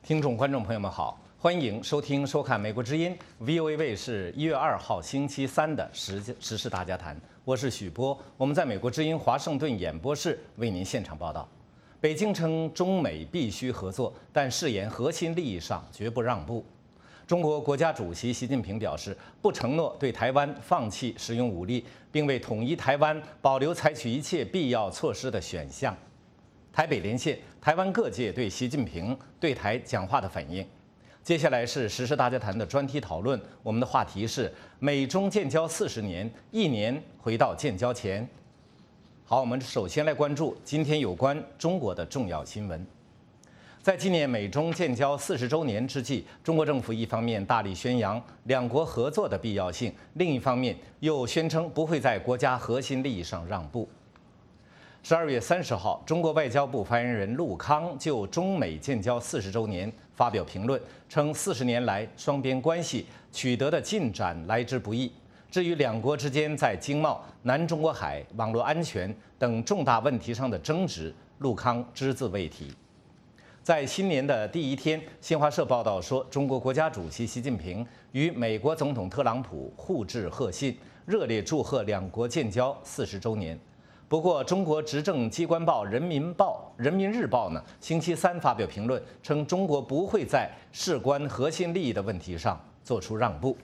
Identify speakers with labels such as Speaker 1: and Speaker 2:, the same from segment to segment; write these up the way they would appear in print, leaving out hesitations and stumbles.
Speaker 1: 听众、观众朋友们好，欢迎收听、收看美国之音 VOA 卫视1月2号星期三的时事大家谈。我是许波，我们在美国之音华盛顿演播室为您现场报道。北京称中美必须合作，但誓言核心利益上绝不让步。中国国家主席习近平表示，不承诺对台湾放弃使用武力，并为统一台湾保留采取一切必要措施的选项。台北连线，台湾各界对习近平对台讲话的反应。接下来是时事大家谈的专题讨论，我们的话题是美中建交40年，1年回到建交前。好，我们首先来关注今天有关中国的重要新闻。在纪念美中建交40周年之际，中国政府一方面大力宣扬两国合作的必要性，另一方面又宣称不会在国家核心利益上让步。12月30号，中国外交部发言人陆康就中美建交40周年发表评论，称40年来双边关系取得的进展来之不易。至于两国之间在经贸、南中国海、网络安全等重大问题上的争执，陆康只字未提。在新年的第一天，新华社报道说，中国国家主席习近平与美国总统特朗普互致贺信，热烈祝贺两国建交40周年。不过，中国执政机关报《人民日报》呢，星期三发表评论称，中国不会在事关核心利益的问题上做出让步。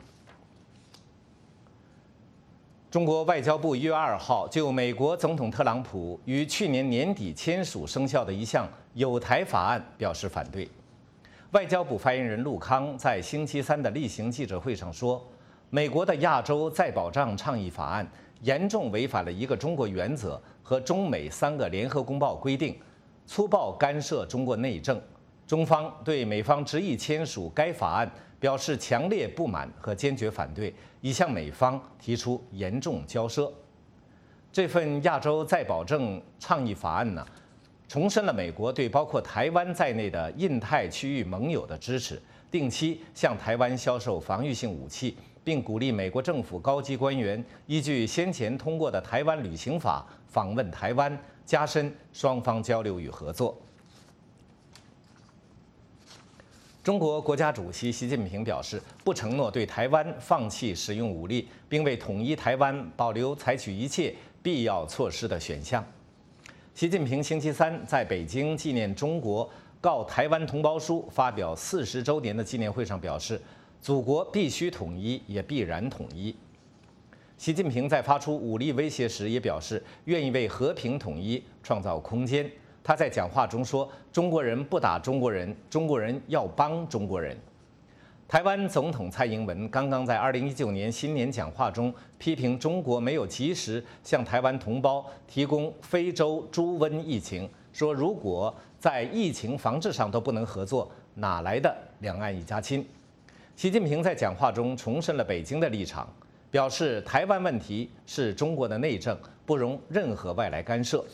Speaker 1: 中国外交部1月2号就美国总统特朗普于去年年底签署生效的一项友台法案表示反对。外交部发言人陆康在星期三的例行记者会上说，美国的亚洲再保障倡议法案严重违反了一个中国原则和中美3个联合公报规定，粗暴干涉中国内政。中方对美方执意签署该法案表示强烈不满和坚决反对，已向美方提出严重交涉。这份亚洲再保证倡议法案呢，重申了美国对包括台湾在内的印太区域盟友的支持，定期向台湾销售防御性武器，并鼓励美国政府高级官员依据先前通过的台湾旅行法访问台湾，加深双方交流与合作。中国国家主席习近平表示，不承诺对台湾放弃使用武力，并为统一台湾保留采取一切必要措施的选项。习近平星期三在北京纪念中国告台湾同胞书发表40周年的纪念会上表示，祖国必须统一，也必然统一。习近平在发出武力威胁时也表示，愿意为和平统一创造空间。他在讲话中说，中国人不打中国人，中国人要帮中国人。台湾总统蔡英文刚刚在2019年新年讲话中批评中国没有及时向台湾同胞提供非洲猪瘟疫情，说如果在疫情防治上都不能合作，哪来的两岸一家亲？习近平在讲话中重申了北京的立场，表示台湾问题是中国的内政，不容任何外来干涉。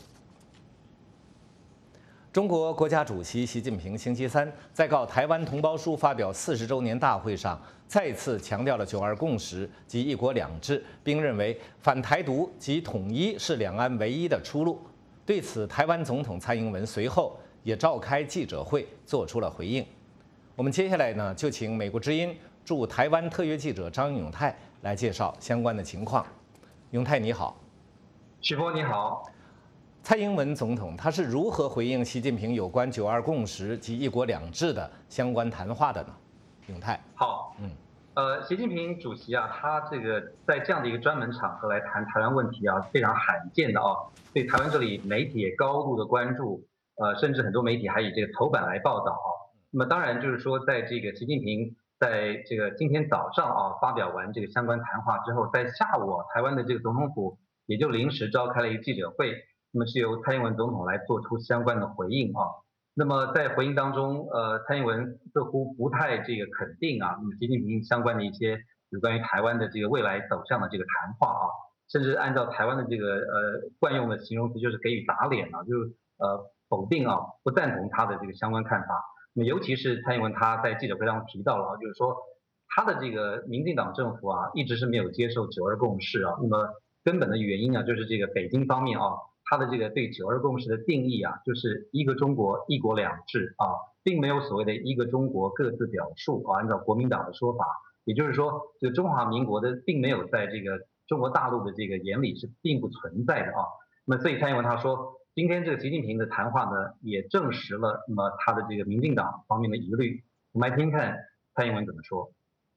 Speaker 1: 中国国家主席习近平星期三在告台湾同胞书发表40周年大会上，再次强调了“9·2共识”及“一国两制”，并认为反台独及统一是两岸唯一的出路。对此，台湾总统蔡英文随后也召开记者会，做出了回应。我们接下来呢，就请美国之音驻台湾特约记者张永泰来介绍相关的情况。永泰你好。
Speaker 2: 许波你好。
Speaker 1: 蔡英文总统他是如何回应习近平有关“9·2共识”及“一国两制”的相关谈话的呢？永泰。
Speaker 2: 好，习近平主席啊，他这个在这样的一个专门场合来谈台湾问题啊，非常罕见的啊。对台湾这里媒体也高度的关注，甚至很多媒体还以这个头版来报道啊。那么当然就是说，在这个习近平在这个今天早上啊发表完这个相关谈话之后，在下午台湾的这个总统府也就临时召开了一个记者会。那么是由蔡英文总统来做出相关的回应啊。那么在回应当中，蔡英文似乎不太这个肯定啊，那么习近平相关的一些有关于台湾的这个未来走向的这个谈话啊，甚至按照台湾的这个惯用的形容词，就是给予打脸啊，就是否定啊，不赞同他的这个相关看法。那么尤其是蔡英文他在记者会上提到了，就是说他的这个民进党政府啊，一直是没有接受“9·2共识”啊。那么根本的原因啊，就是这个北京方面啊。 他的这个对九二共识的定义啊，就是一个中国一国两制啊，并没有所谓的一个中国各自表述啊，按照国民党的说法，也就是说，这个中华民国的并没有在这个中国大陆的这个眼里是并不存在的啊。那么所以蔡英文他说，今天这个习近平的谈话呢，也证实了那么他的这个民进党方面的疑虑。我们来听看蔡英文怎么说。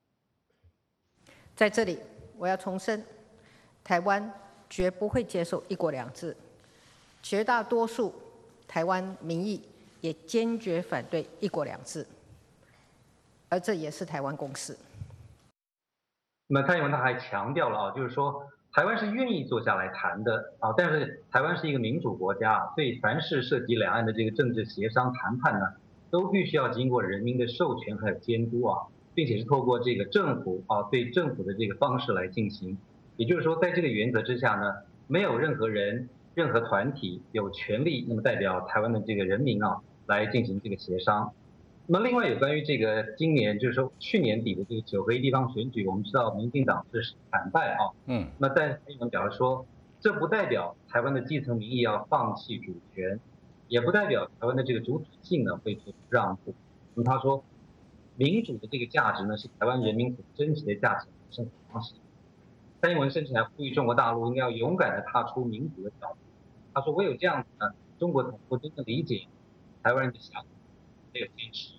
Speaker 3: 在这里，我要重申，台湾绝不会接受一国两制，绝大多数台湾民意也坚决反对一国两制，而这也是台湾共识。
Speaker 2: 那么蔡英文他还强调了啊，就是说台湾是愿意坐下来谈的啊，但是台湾是一个民主国家，所以凡是涉及两岸的这个政治协商谈判呢，都必须要经过人民的授权还有监督啊，并且是透过这个政府啊对政府的这个方式来进行。也就是说，在这个原则之下呢，没有任何人、任何团体有权利那么代表台湾的这个人民啊来进行这个协商。那么另外有关于这个今年就是说去年底的这个9合1地方选举，我们知道民进党是惨败啊，那但蔡英文表示说，这不代表台湾的基层民意要放弃主权，也不代表台湾的这个主体性呢会做出让步。那么他说，民主的这个价值呢是台湾人民所珍惜的价值生活方式。蔡英文甚至还呼吁中国大陆应该要勇敢地踏出民主的脚步。他说，唯有这样子呢，中国才能够真正理解台湾人的想法，还有坚持。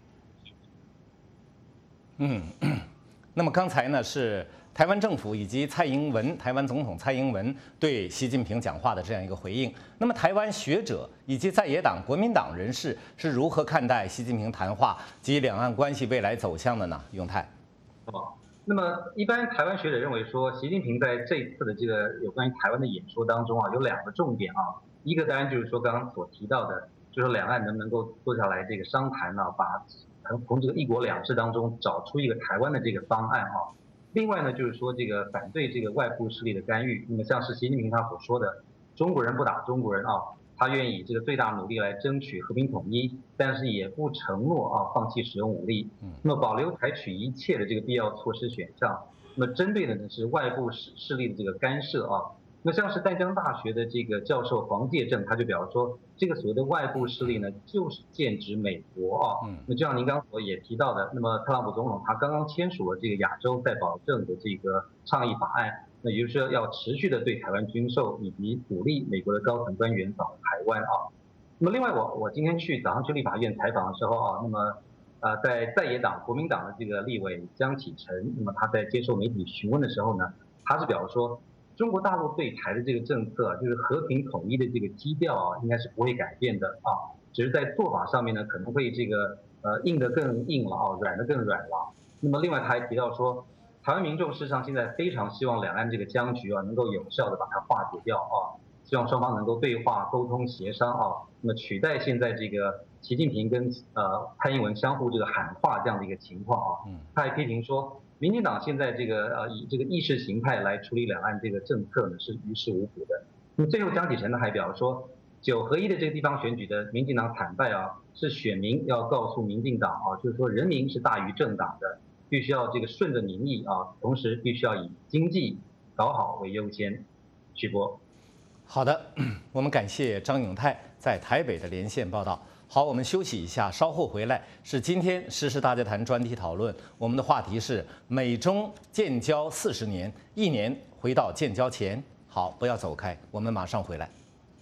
Speaker 1: 那么刚才呢是台湾政府以及蔡英文，台湾总统蔡英文对习近平讲话的这样一个回应。那么台湾学者以及在野党国民党人士是如何看待习近平谈话及两岸关系未来走向的呢？永泰。
Speaker 2: 那么一般台湾学者认为说，习近平在这一次的这个有关于台湾的演说当中啊，有2个重点啊。一个当然就是说刚刚所提到的，就是两岸能不能够坐下来这个商谈呢，把从这个一国两制当中找出一个台湾的这个方案啊。另外呢，就是说这个反对这个外部势力的干预。那么像是习近平他所说的，中国人不打中国人啊，他愿意以这个最大努力来争取和平统一，但是也不承诺啊放弃使用武力。那么保留采取一切的这个必要措施选项。那么针对的呢是外部势力的这个干涉啊。那像是淡江大学的这个教授黄介正，他就表示说，这个所谓的外部势力呢，就是剑指美国啊。那就像您刚所也提到的，那么特朗普总统他刚刚签署了这个亚洲再保证的这个倡议法案，那也就是说要持续的对台湾军售，以及鼓励美国的高层官员访问台湾啊。那么另外我今天早上去立法院采访的时候啊，那么在野党国民党的这个立委江启臣，那么他在接受媒体询问的时候呢，他是表示说，中国大陆对台的这个政策，就是和平统一的这个基调啊，应该是不会改变的啊，只是在做法上面呢，可能会这个硬得更硬了啊，软得更软了。那么另外他还提到说，台湾民众事实上现在非常希望两岸这个僵局啊，能够有效的把它化解掉啊，希望双方能够对话、沟通、协商啊，那么取代现在这个习近平跟蔡英文相互这个喊话这样的一个情况啊。他还批评说，民进党现在这个以这个意识形态来处理两岸这个政策呢，是于事无补的。那么最后江启臣呢还表示说，9合1的这个地方选举的民进党惨败啊，是选民要告诉民进党啊，就是说人民是大于政党的，必须要这个顺着民意啊，同时必须要以经济搞好为优先。徐波。
Speaker 1: 好的，我们感谢张永泰在台北的连线报道。好，我们休息一下，稍后回来是今天时事大家谈专题讨论。我们的话题是美中建交40年，1年回到建交前。好，不要走开，我们马上回来。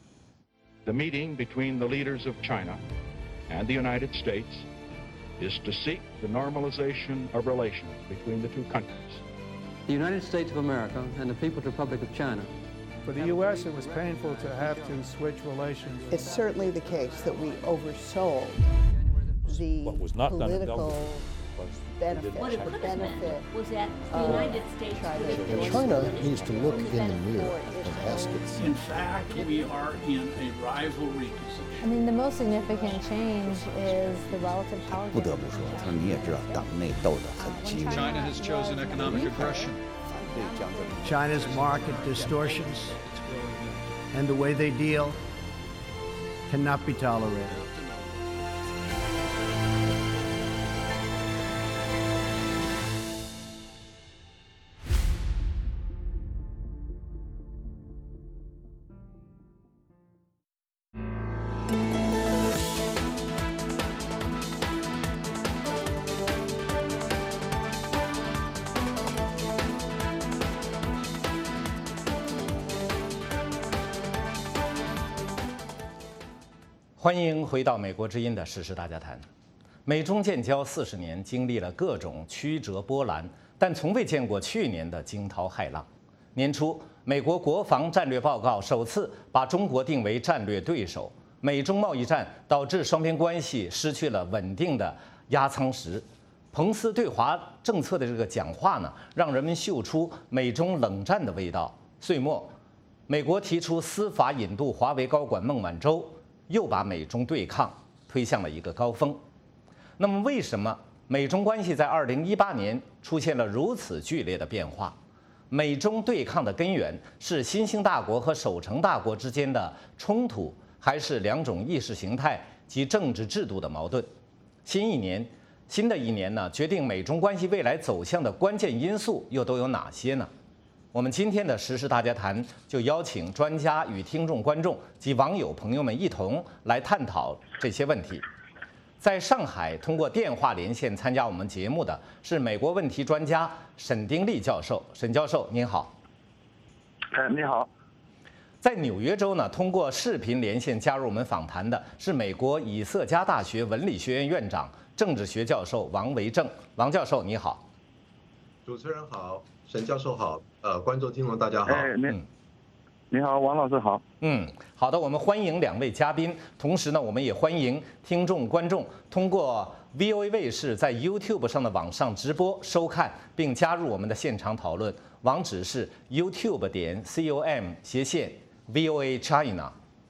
Speaker 4: The meeting between the leaders of China and the United States is to seek the normalization of relations between the two countries.
Speaker 5: The United States of America and the People's Republic of China.
Speaker 6: For the U.S., it was painful to have to switch relations.
Speaker 7: It's certainly the case that we oversold the
Speaker 8: what was not
Speaker 7: political
Speaker 8: done
Speaker 7: benefit.
Speaker 9: What it could have meant was that the United States could have
Speaker 10: China needs to look in the mirror and ask itself.
Speaker 11: In fact, we are in a rivalry position.
Speaker 12: I mean, the most significant change is the relative power.
Speaker 10: 不得不说，你也知道，党内斗得很激烈。
Speaker 11: China has chosen economic aggression.
Speaker 6: China's market distortions and the way they deal cannot be tolerated.
Speaker 1: 欢迎回到《美国之音》的时事大家谈。美中建交40年，经历了各种曲折波澜，但从未见过去年的惊涛骇浪。年初，美国国防战略报告首次把中国定为战略对手。美中贸易战导致双边关系失去了稳定的压舱石。彭斯对华政策的这个讲话呢，让人们嗅出美中冷战的味道。岁末，美国提出司法引渡华为高管孟晚舟，又把美中对抗推向了一个高峰。那么，为什么美中关系在2018年出现了如此剧烈的变化？美中对抗的根源是新兴大国和守成大国之间的冲突，还是两种意识形态及政治制度的矛盾？新的一年呢，决定美中关系未来走向的关键因素又都有哪些呢？我们今天的时事大家谈就邀请专家与听众、观众及网友朋友们一同来探讨这些问题。在上海通过电话连线参加我们节目的是美国问题专家沈丁立教授。沈教授您好。
Speaker 8: 你好。
Speaker 1: 在纽约州呢，通过视频连线加入我们访谈的是美国以瑟加大学文理学院院长、政治学教授王维正。王教授你好。
Speaker 13: 主持人好，沈教授好，观众听众大家好。
Speaker 8: 你好，王老师好。
Speaker 1: 好的，我们欢迎两位嘉宾，同时呢，我们也欢迎听众观众通过 VOA 卫视在 YouTube 上的网上直播收看，并加入我们的现场讨论。网址是 youtube.com/VOA China。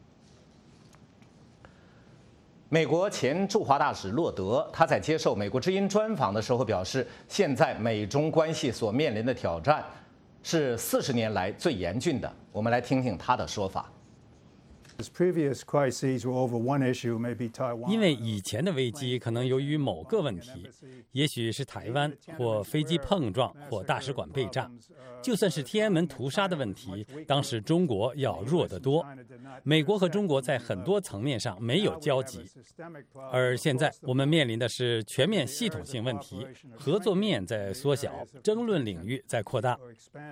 Speaker 1: 美国前驻华大使洛德，他在接受《美国之音》专访的时候表示，现在美中关系所面临的挑战是40年来最严峻的。我们来听听他的说法。
Speaker 14: 因为以前的危机可能由于某个问题，也许是台湾或飞机碰撞或大使馆被炸，就算是天安门屠杀的问题，当时中国要弱得多。美国和中国在很多层面上没有交集，而现在我们面临的是全面系统性问题，合作面在缩小，争论领域在扩大。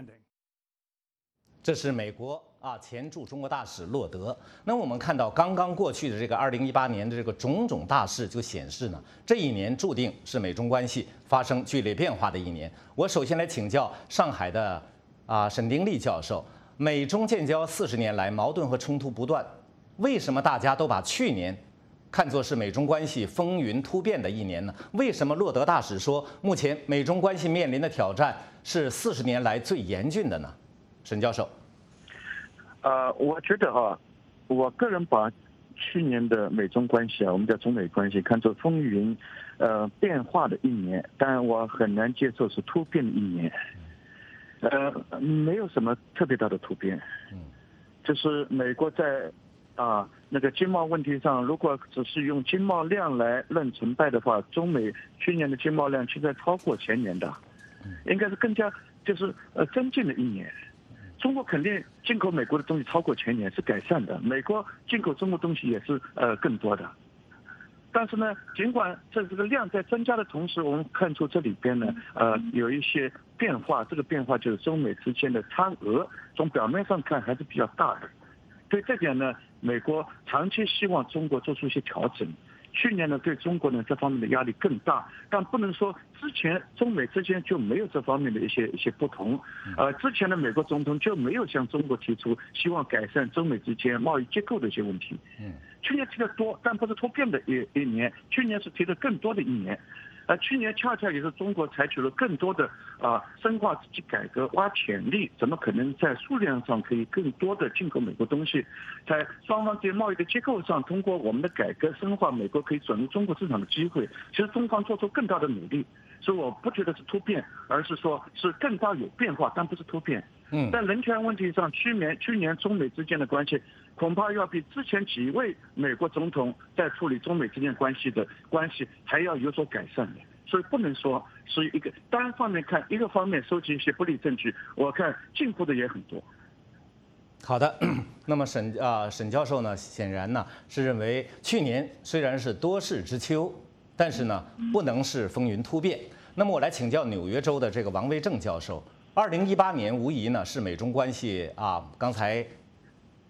Speaker 1: 这是美国前驻中国大使洛德。那我们看到刚刚过去的这个2018年的这个种种大事，就显示呢，这一年注定是美中关系发生剧烈变化的一年。我首先来请教上海的沈丁立教授，美中建交40年来，矛盾和冲突不断，为什么大家都把去年看作是美中关系风云突变的一年呢？为什么洛德大使说，目前美中关系面临的挑战是40年来最严峻的呢？沈教授。
Speaker 8: 我觉得我个人把去年的美中关系我们叫中美关系看作风云变化的一年，但我很难接受是突变的一年。没有什么特别大的突变，就是美国在那个经贸问题上，如果只是用经贸量来论成败的话，中美去年的经贸量其实超过前年的，应该是更加就是增进的一年。中国肯定进口美国的东西超过前年是改善的，美国进口中国东西也是更多的。但是呢，尽管这个量在增加的同时，我们看出这里边呢有一些变化，这个变化就是中美之间的差额，从表面上看还是比较大的。对这点呢，美国长期希望中国做出一些调整。去年呢，对中国呢这方面的压力更大，但不能说之前中美之间就没有这方面的一些不同。之前的美国总统就没有向中国提出希望改善中美之间贸易结构的一些问题。去年提的多，但不是突变的一年，去年是提的更多的一年。去年恰恰也是中国采取了更多的深化自己改革、挖潜力，怎么可能在数量上可以更多的进口美国东西？在双方这贸易的结构上，通过我们的改革深化，美国可以转入中国市场的机会。其实中方做出更大的努力，所以我不觉得是突变，而是说是更大有变化，但不是突变。在人权问题上，去年中美之间的关系恐怕要比之前几位美国总统在处理中美之间关系还要有所改善的，所以不能说是一个单方面看，一个方面收集一些不利证据，我看进步的也很多。
Speaker 1: 好的，那么沈教授呢，显然呢是认为去年虽然是多事之秋，但是呢不能是风云突变。那么我来请教纽约州的这个王维正教授，2018年无疑呢是美中关系刚才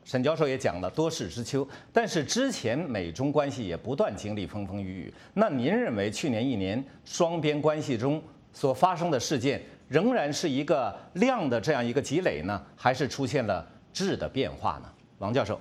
Speaker 1: 沈教授也讲了多事之秋，但是之前美中关系也不断经历风风雨雨。那您认为去年1年双边关系中所发生的事件，仍然是一个量的这样一个积累呢，还是出现了质的变化呢？王教授。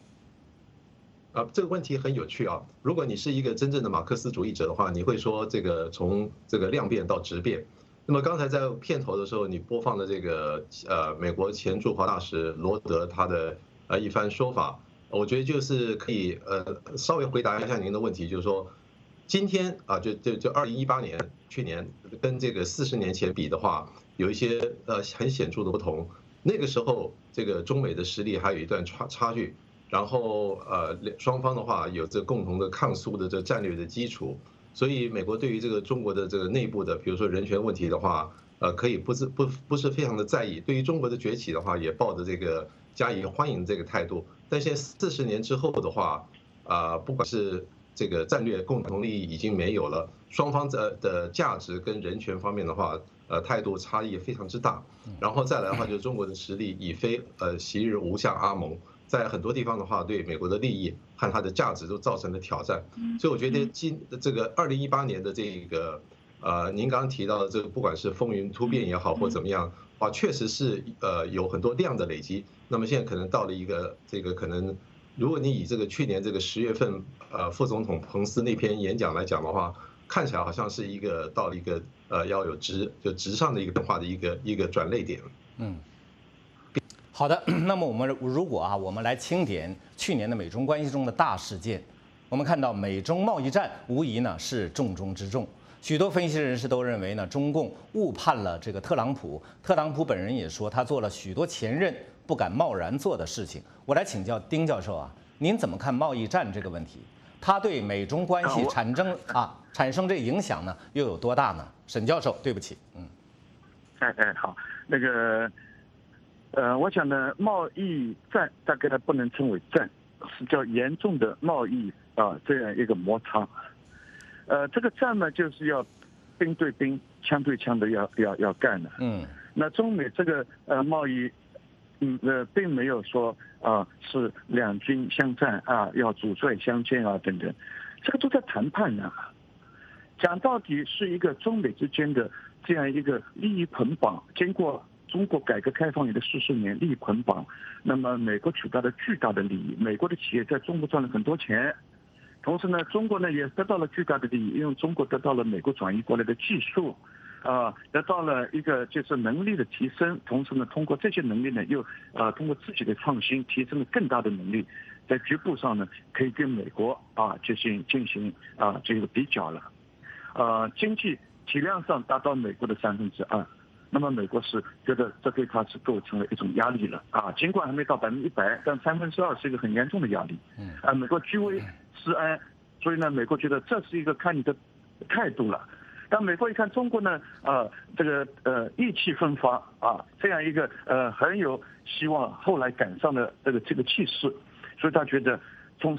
Speaker 13: 这个问题很有趣啊。如果你是一个真正的马克思主义者的话，你会说这个从这个量变到质变。那么刚才在片头的时候，你播放的这个美国前驻华大使罗德他的一番说法，我觉得就是可以稍微回答一下您的问题，就是说今天啊，就2018年去年跟这个40年前比的话，有一些很显著的不同。那个时候这个中美的实力还有一段差距。然后双方的话有这共同的抗苏的这战略的基础，所以美国对于这个中国的这个内部的，比如说人权问题的话，可以不是非常的在意。对于中国的崛起的话，也抱着这个加以欢迎这个态度。但现在40年之后的话，不管是这个战略共同利益已经没有了，双方的价值跟人权方面的话，态度差异非常之大。然后再来的话，就是中国的实力已非昔日无下阿蒙。在很多地方的话，对美国的利益和它的价值都造成了挑战，所以我觉得这个2018年的这个您刚刚提到的这个，不管是风云突变也好，或怎么样，确实是有很多量的累积。那么现在可能到了一个这个可能，如果你以这个去年这个10月份副总统彭斯那篇演讲来讲的话，看起来好像是一个到了一个要有质上的一个变化的一个转捩点。
Speaker 1: 好的，那么如果我们来清点去年的美中关系中的大事件，我们看到美中贸易战无疑呢是重中之重。许多分析人士都认为呢，中共误判了这个特朗普。特朗普本人也说，他做了许多前任不敢贸然做的事情。我来请教丁教授您怎么看贸易战这个问题？它对美中关系产生这影响呢，又有多大呢？沈教授，对不起，
Speaker 8: 好，那个。我想呢，贸易战大概它不能称为战，是叫严重的贸易这样一个摩擦。这个战呢，就是要兵对兵、枪对枪的要干的。那中美这个贸易，并没有说是两军相战要主帅相见等等，这个都在谈判呢。讲到底是一个中美之间的这样一个利益捆绑，经过中国改革开放以来40年利益捆绑，那么美国取得了巨大的利益，美国的企业在中国赚了很多钱，同时呢，中国呢也得到了巨大的利益，因为中国得到了美国转移过来的技术，得到了一个就是能力的提升，同时呢，通过这些能力呢，又通过自己的创新提升了更大的能力，在局部上呢，可以跟美国进行这个比较了，经济体量上达到美国的2/3。那么美国是觉得这对它是构成了一种压力了尽管还没到100%，但2/3是一个很严重的压力。美国居危思安，所以呢，美国觉得这是一个看你的态度了。但美国一看中国呢，这个意气风发这样一个很有希望后来赶上的这个气势，所以他觉得从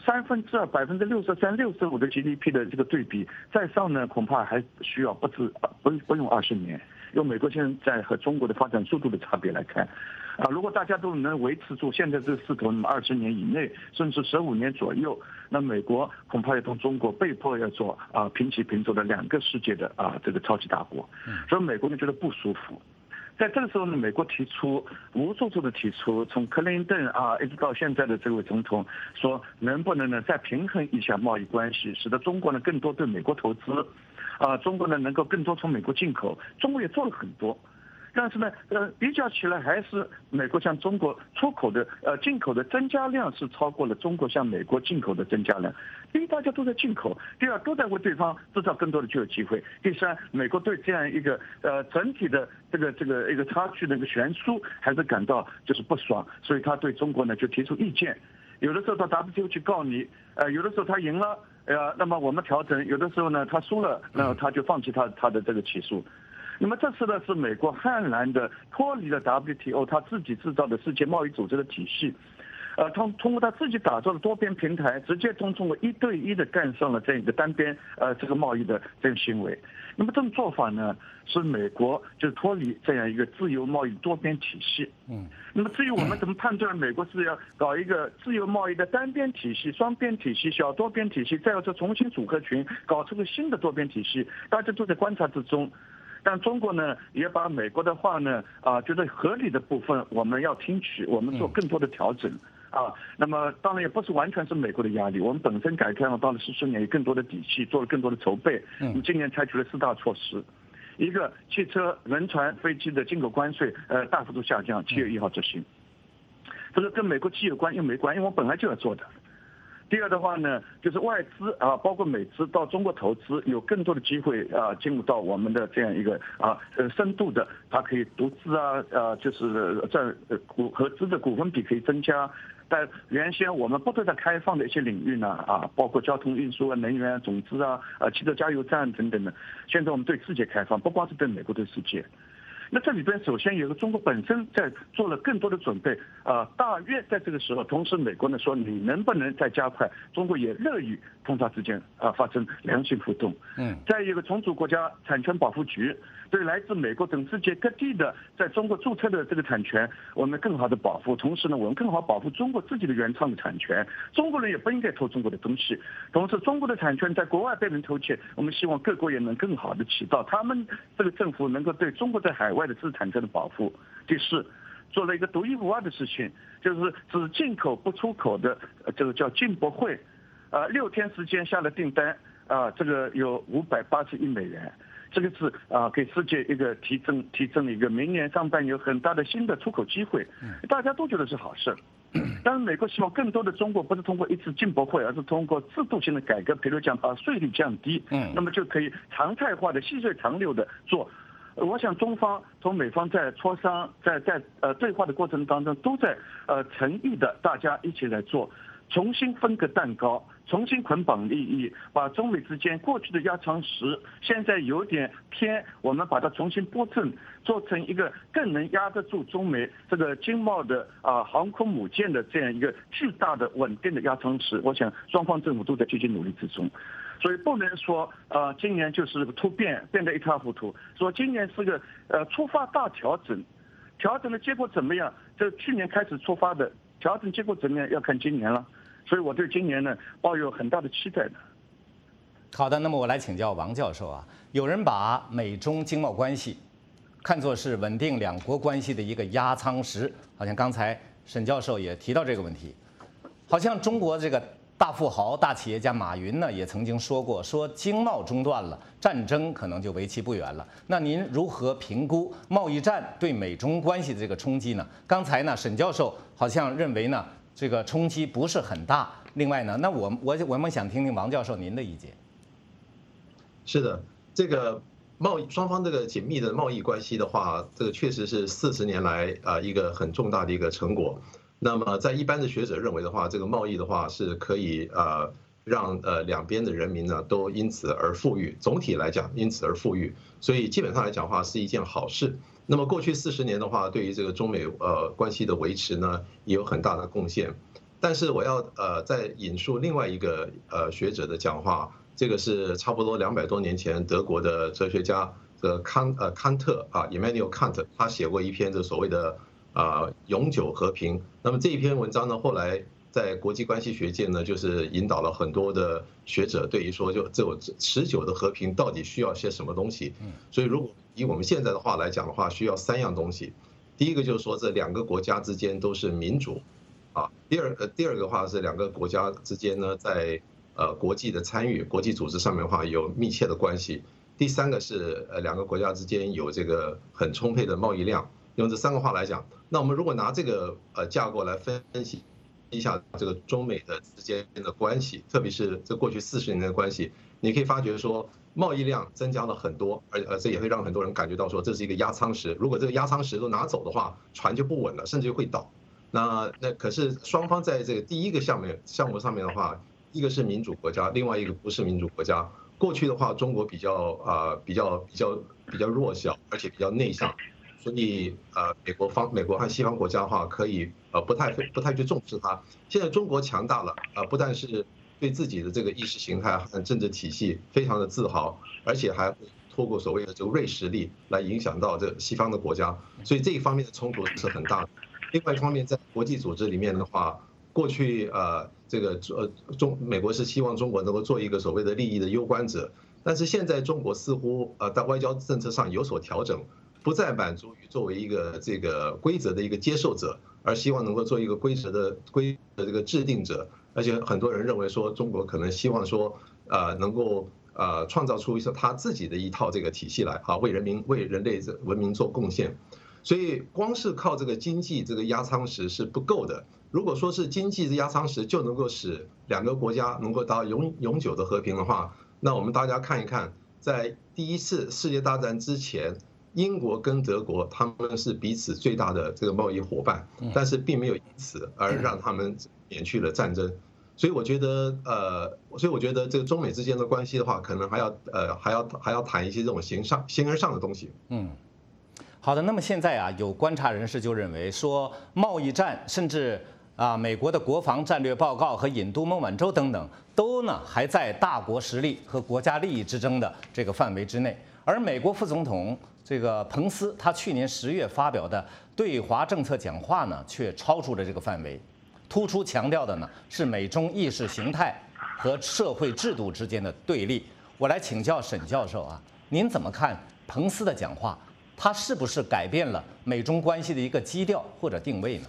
Speaker 8: 2/3、63%、65%的 GDP 的这个对比，再上呢，恐怕还需要不用20年。用美国现在和中国的发展速度的差别来看，如果大家都能维持住现在这个势头，那么20年以内，甚至15年左右，那美国恐怕要同中国被迫要做平起平坐的2个世界的这个超级大国，所以美国人觉得不舒服。在这个时候呢，美国提出无数次的提出，从克林顿一直到现在的这位总统，说能不能呢再平衡一下贸易关系，使得中国呢更多对美国投资。中国呢能够更多从美国进口，中国也做了很多，但是呢，比较起来还是美国向中国出口的进口的增加量是超过了中国向美国进口的增加量。第一，大家都在进口；第二，都在为对方制造更多的就业机会；第三，美国对这样一个整体的这个一个差距的一个悬殊还是感到就是不爽，所以他对中国呢就提出意见。有的时候到 WTO 去告你，有的时候他赢了，那么我们调整；有的时候呢他输了，那他就放弃他的这个起诉。那么这次呢是美国悍然的脱离了 WTO 他自己制造的世界贸易组织的体系， 通过他自己打造的多边平台，直接从中国1对1的干上了这一个单边这个贸易的这个行为。那么这种做法呢，是美国就是脱离这样一个自由贸易多边体系。那么至于我们怎么判断美国是要搞一个自由贸易的单边体系、双边体系、小多边体系，再要再重新组合群，搞出个新的多边体系，大家都在观察之中。但中国呢，也把美国的话呢，觉得合理的部分我们要听取，我们做更多的调整。那么当然也不是完全是美国的压力，我们本身改革开放到了14年，有更多的底气，做了更多的筹备。今年采取了4大措施，一个汽车、轮船、飞机的进口关税大幅度下降，7月1号执行。这个跟美国既有关又没关，因为我本来就要做的。第二的话呢，就是外资包括美资到中国投资，有更多的机会进入到我们的这样一个深度的，它可以独资就是在合资的股份比可以增加。但原先我们不对它开放的一些领域呢，包括交通运输能源、种子汽车加油站等等的，现在我们对世界开放，不光是对美国，对世界。那这里边首先有个中国本身在做了更多的准备，大约在这个时候，同时美国呢说你能不能再加快，中国也乐于同它之间发生良性互动。再一个重组国家产权保护局，对来自美国等世界各地的在中国注册的这个产权，我们更好的保护，同时呢，我们更好保护中国自己的原创的产权，中国人也不应该偷中国的东西。同时，中国的产权在国外被人偷窃，我们希望各国也能更好的起到他们这个政府能够对中国在海外的知识产权的保护。第4，做了一个独一无二的事情，就是只进口不出口的，这个叫进博会，6天时间下了订单，这个有580亿美元。这个是给世界一个提振一个明年上半年有很大的新的出口机会，大家都觉得是好事。当然，美国希望更多的中国不是通过一次进博会，而是通过制度性的改革，比如讲把税率降低，那么就可以常态化的细水长流的做。我想中方同美方在磋商，在对话的过程当中，都在诚意的大家一起来做。重新分个蛋糕，重新捆绑利益，把中美之间过去的压舱石，现在有点偏，我们把它重新拨正，做成一个更能压得住中美这个经贸的航空母舰的这样一个巨大的稳定的压舱石。我想双方政府都在积极努力之中，所以不能说今年就是突变得一塌糊涂，说今年是个出发大调整，调整的结果怎么样？这去年开始出发的调整结果怎么样？要看今年了。所以我对今年呢抱有很大的期待的。
Speaker 1: 好的，那么我来请教王教授有人把美中经贸关系看作是稳定两国关系的一个压舱石，好像刚才沈教授也提到这个问题，好像中国这个大富豪、大企业家马云呢也曾经说过，说经贸中断了，战争可能就为期不远了。那您如何评估贸易战对美中关系的这个冲击呢？刚才呢，沈教授好像认为呢，这个冲击不是很大。另外呢，那我们想听听王教授您的意见。
Speaker 13: 是的，这个双方这个紧密的贸易关系的话，这个确实是40年来一个很重大的一个成果。那么在一般的学者认为的话，这个贸易的话是可以让两边的人民呢都因此而富裕，总体来讲因此而富裕，所以基本上来讲的话是一件好事。那么过去40年的话，对于这个中美关系的维持呢，也有很大的贡献。但是我要再引述另外一个学者的讲话，这个是差不多200多年前德国的哲学家康特Immanuel Kant， 他写过一篇这所谓的永久和平。那么这一篇文章呢，后来在国际关系学界呢，就是引导了很多的学者对于说，就这种持久的和平到底需要些什么东西。所以如果以我们现在的话来讲的话，需要3样东西。第一个就是说，这2个国家之间都是民主第二个话是2个国家之间呢，在国际的参与、国际组织上面的话有密切的关系。第3个是2个国家之间有这个很充沛的贸易量。用这3个话来讲，那我们如果拿这个架构来分析一下这个中美的之间的关系，特别是这过去40年的关系，你可以发觉说贸易量增加了很多，而这也会让很多人感觉到说这是一个压舱石。如果这个压舱石都拿走的话，船就不稳了，甚至会倒。那可是双方在这个第一个项目上面的话，一个是民主国家，另外一个不是民主国家。过去的话，中国比较弱小，而且比较内向， 所以美国和西方国家的话，可以不太去重视它。现在中国强大了，不但是对自己的这个意识形态和政治体系非常的自豪，而且还透过所谓的这个锐实力来影响到这西方的国家，所以这一方面的冲突是很大的。另外一方面，在国际组织里面的话，过去这个美国是希望中国能够做一个所谓的利益的攸关者，但是现在中国似乎在外交政策上有所调整，不再满足于作为一个这个规则的一个接受者，而希望能够做一个规则的这个制定者。而且很多人认为说，中国可能希望说能够创造出他自己的一套这个体系来为人类文明做贡献。所以光是靠这个经济这个压舱石是不够的。如果说是经济的压舱石就能够使两个国家能够达到永久的和平的话，那我们大家看一看，在第一次世界大战之前，英国跟德国他们是彼此最大的这个贸易伙伴，但是并没有因此而让他们免去了战争。所以我觉得这个中美之间的关系的话，可能还要谈一些这种形而上的东西。
Speaker 1: 好的，那么现在有观察人士就认为说，贸易战甚至美国的国防战略报告和引渡孟晚舟等等，都还在大国实力和国家利益之争的这个范围之内。而美国副总统这个彭斯，他去年10月发表的对华政策讲话却超出了这个范围，突出强调的是美中意识形态和社会制度之间的对立。我来请教沈教授您怎么看彭斯的讲话？他是不是改变了美中关系的一个基调或者定位呢？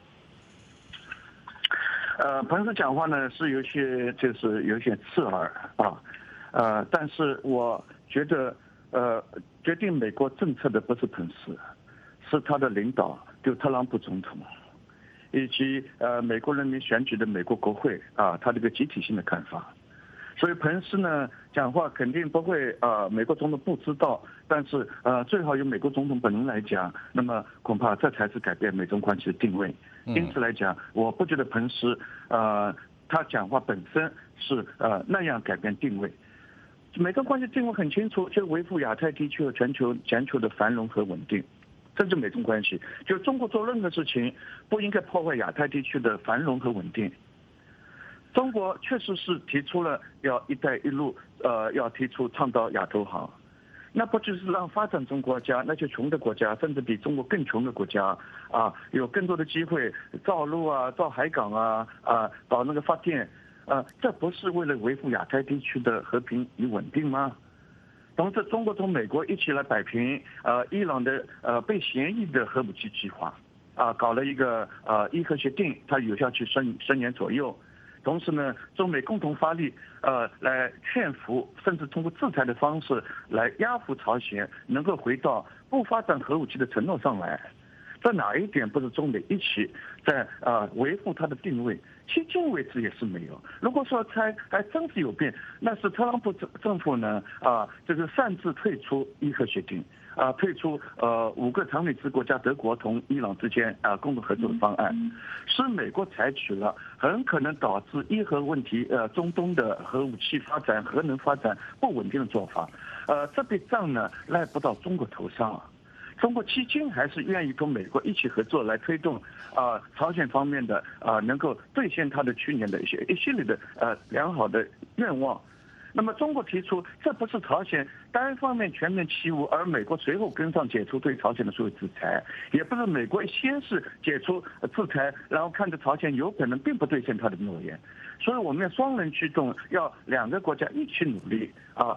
Speaker 8: 彭斯讲话呢是有些刺耳但是我觉得决定美国政策的不是彭斯，是他的领导就特朗普总统，以及美国人民选举的美国国会他这个集体性的看法。所以彭斯呢讲话肯定不会美国总统不知道，但是最好由美国总统本人来讲，那么恐怕这才是改变美中关系的定位。因此来讲，我不觉得彭斯他讲话本身是那样改变定位。美中关系定位很清楚，就维护亚太地区和全球的繁荣和稳定。这是美中关系，就中国做任何事情不应该破坏亚太地区的繁荣和稳定。中国确实是提出了要一带一路，要提出倡导亚投行，那不就是让发展中国家那些穷的国家，甚至比中国更穷的国家有更多的机会造路造海港搞那个发电这不是为了维护亚太地区的和平与稳定吗？同时，中国同美国一起来摆平伊朗的被嫌疑的核武器计划搞了一个伊核协定，它有效期10年左右。同时呢，中美共同发力，来劝服，甚至通过制裁的方式来压服朝鲜，能够回到不发展核武器的承诺上来。这哪一点不是中美一起在维护它的定位？迄今为止也是没有。如果说还真是有变，那是特朗普政府呢这个擅自退出伊核协定。退出5个常任制国家德国同伊朗之间共同合作的方案，是美国采取了很可能导致伊核问题中东的核武器发展、核能发展不稳定的做法。这笔账呢赖不到中国头上。中国迄今还是愿意跟美国一起合作来推动朝鲜方面的能够兑现他的去年的一系列的良好的愿望。那么中国提出，这不是朝鲜单方面全面欺侮，而美国随后跟上解除对朝鲜的所有制裁，也不是美国先是解除制裁，然后看着朝鲜有可能并不兑现他的诺言。所以我们要双人驱动，要2个国家一起努力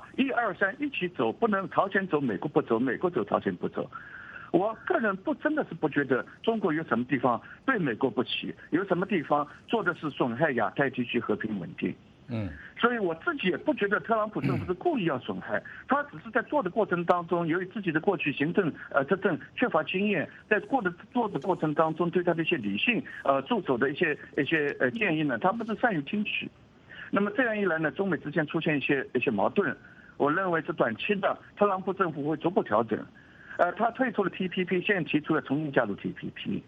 Speaker 8: 1、2、3一起走，不能朝鲜走美国不走，美国走朝鲜不走。我个人真的是不觉得中国有什么地方对美国不起，有什么地方做的是损害亚太地区和平稳定。所以我自己也不觉得特朗普政府是故意要损害，他只是在做的过程当中，由于自己的过去行政执政缺乏经验，在做的过程当中，对他的一些理性助手的一些建议呢，他不是善于听取。那么这样一来呢，中美之间出现一些矛盾，我认为是短期的，特朗普政府会逐步调整。他退出了 TPP， 现在提出了重新加入 TPP。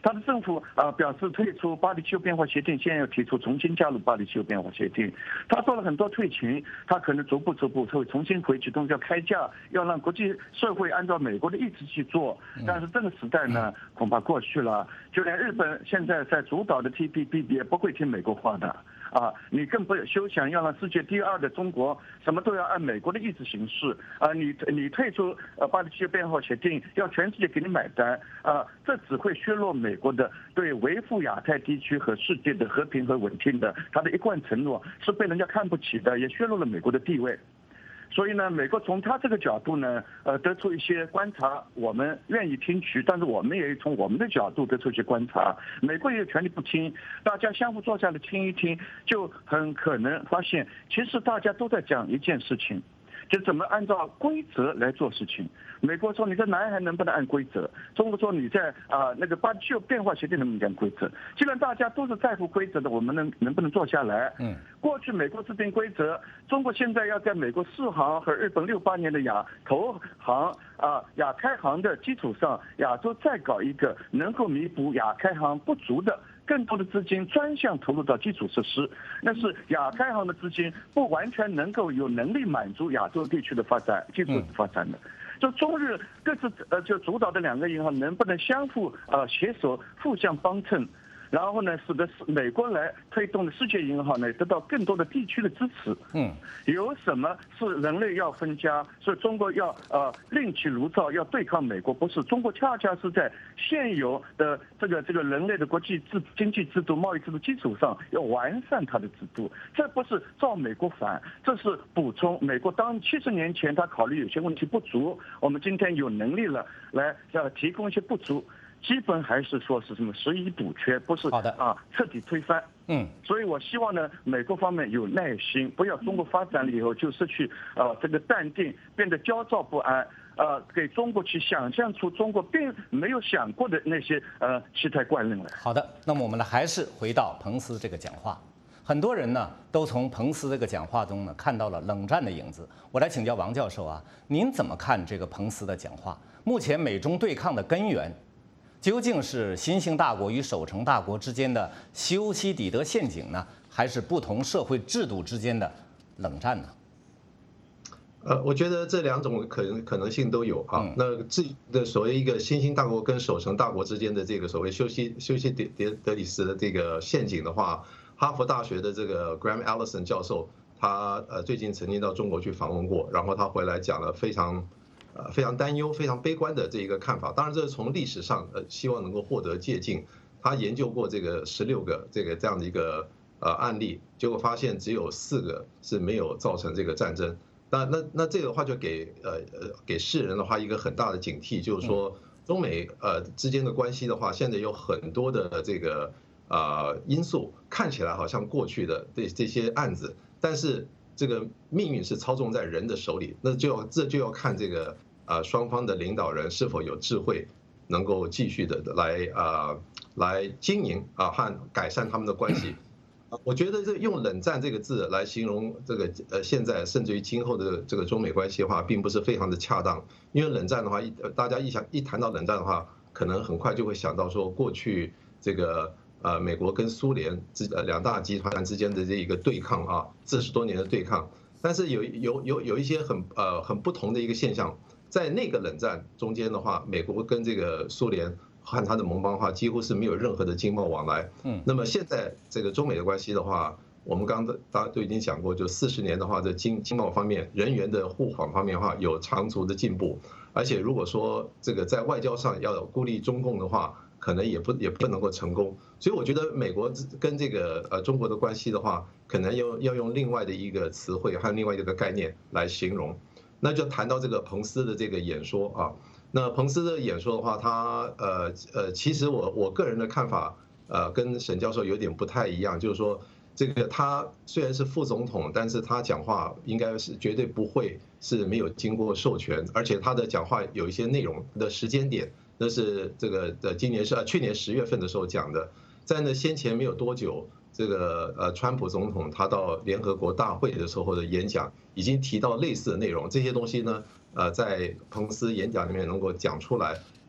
Speaker 8: 他的政府表示退出巴黎气候变化协定，现在又提出重新加入巴黎气候变化协定。他做了很多退群，他可能逐步会重新回启动，要开价，要让国际社会按照美国的意志去做。但是这个时代呢，恐怕过去了。就连日本现在在主导的 TPP 也不会听美国话的。你更不休想要让世界第2的中国什么都要按美国的意志行事你退出巴黎气候变化协定，要全世界给你买单这只会削弱美国的对维护亚太地区和世界的和平和稳定的他的一贯承诺，是被人家看不起的，也削弱了美国的地位。所以呢，美国从他这个角度呢，得出一些观察，我们愿意听取，但是我们也从我们的角度得出一些观察。美国也有权利不听，大家相互坐下来听一听，就很可能发现，其实大家都在讲一件事情，就怎么按照规则来做事情。美国说你在南海能不能按规则，中国说你在那个巴黎气候变化协定能不能按规则。既然大家都是在乎规则的，我们能不能坐下来？过去美国制定规则，中国现在要在美国4航和日本68年的投航亚开航的基础上，亚洲再搞一个能够弥补亚开航不足的更多的资金专项投入到基础设施，那是亚开航的资金不完全能够有能力满足亚洲地区的发展、技术发展的。就中日各自就主导的2个银行能不能相互携手、互相帮衬，然后呢，使得美国来推动的世界银行呢得到更多的地区的支持。有什么是人类要分家，所以中国要另起炉灶，要对抗美国？不是，中国恰恰是在现有的这个人类的国际经济制度、贸易制度基础上，要完善它的制度。这不是照美国反，这是补充美国当70年前他考虑有些问题不足，我们今天有能力了来提供一些不足。基本还是说是什么拾遗补缺，不是彻底推翻。所以我希望呢，美国方面有耐心，不要中国发展了以后就失去这个淡定，变得焦躁不安，给中国去想象出中国并没有想过的那些奇态怪论来。
Speaker 1: 好的，那么我们呢还是回到彭斯这个讲话。很多人呢都从彭斯这个讲话中呢看到了冷战的影子。我来请教王教授您怎么看这个彭斯的讲话？目前美中对抗的根源究竟是新兴大国与守成大国之间的修昔底德陷阱呢，还是不同社会制度之间的冷战呢？
Speaker 13: 我觉得这2种可能性都有那至于的所谓一个新兴大国跟守成大国之间的这个所谓修昔德里斯的这个陷阱的话，哈佛大学的这个 Graham Allison 教授，他最近曾经到中国去访问过，然后他回来讲了非常担忧、非常悲观的这一个看法。当然，这是从历史上希望能够获得借鉴。他研究过这个16个这样的一个案例，结果发现只有4个是没有造成这个战争。那这个的话就给世人的话一个很大的警惕，就是说中美之间的关系的话，现在有很多的这个因素看起来好像过去的这些案子，但是这个命运是操纵在人的手里，这就要看这个双方的领导人是否有智慧，能够继续的来经营和改善他们的关系。我觉得用冷战这个字来形容这个现在甚至于今后的这个中美关系的话，并不是非常的恰当。因为冷战的话，大家一谈到冷战的话，可能很快就会想到说过去这个美国跟苏联2大集团之间的这一个对抗40多年的对抗。但是有一些很不同的一个现象，在那个冷战中间的话，美国跟这个苏联和他的盟邦的话，几乎是没有任何的经贸往来。那么现在这个中美的关系的话，我们刚刚大家都已经讲过，就40年的话，在经贸方面、人员的互访方面的话，有长足的进步。而且如果说这个在外交上要孤立中共的话，可能也不能够成功。所以我觉得美国跟这个中国的关系的话，可能要用另外的一个词汇和另外一个概念来形容。那就谈到这个彭斯的这个演说那彭斯的演说的话，他其实我个人的看法跟沈教授有点不太一样，就是说这个他虽然是副总统，但是他讲话应该是绝对不会是没有经过授权，而且他的讲话有一些内容的时间点，那是这个去年10月份的时候讲的，在那先前没有多久，这个川普总统他到联合国大会的时候的演讲已经提到类似的内容，这些东西呢在彭斯演讲里面能够讲出来，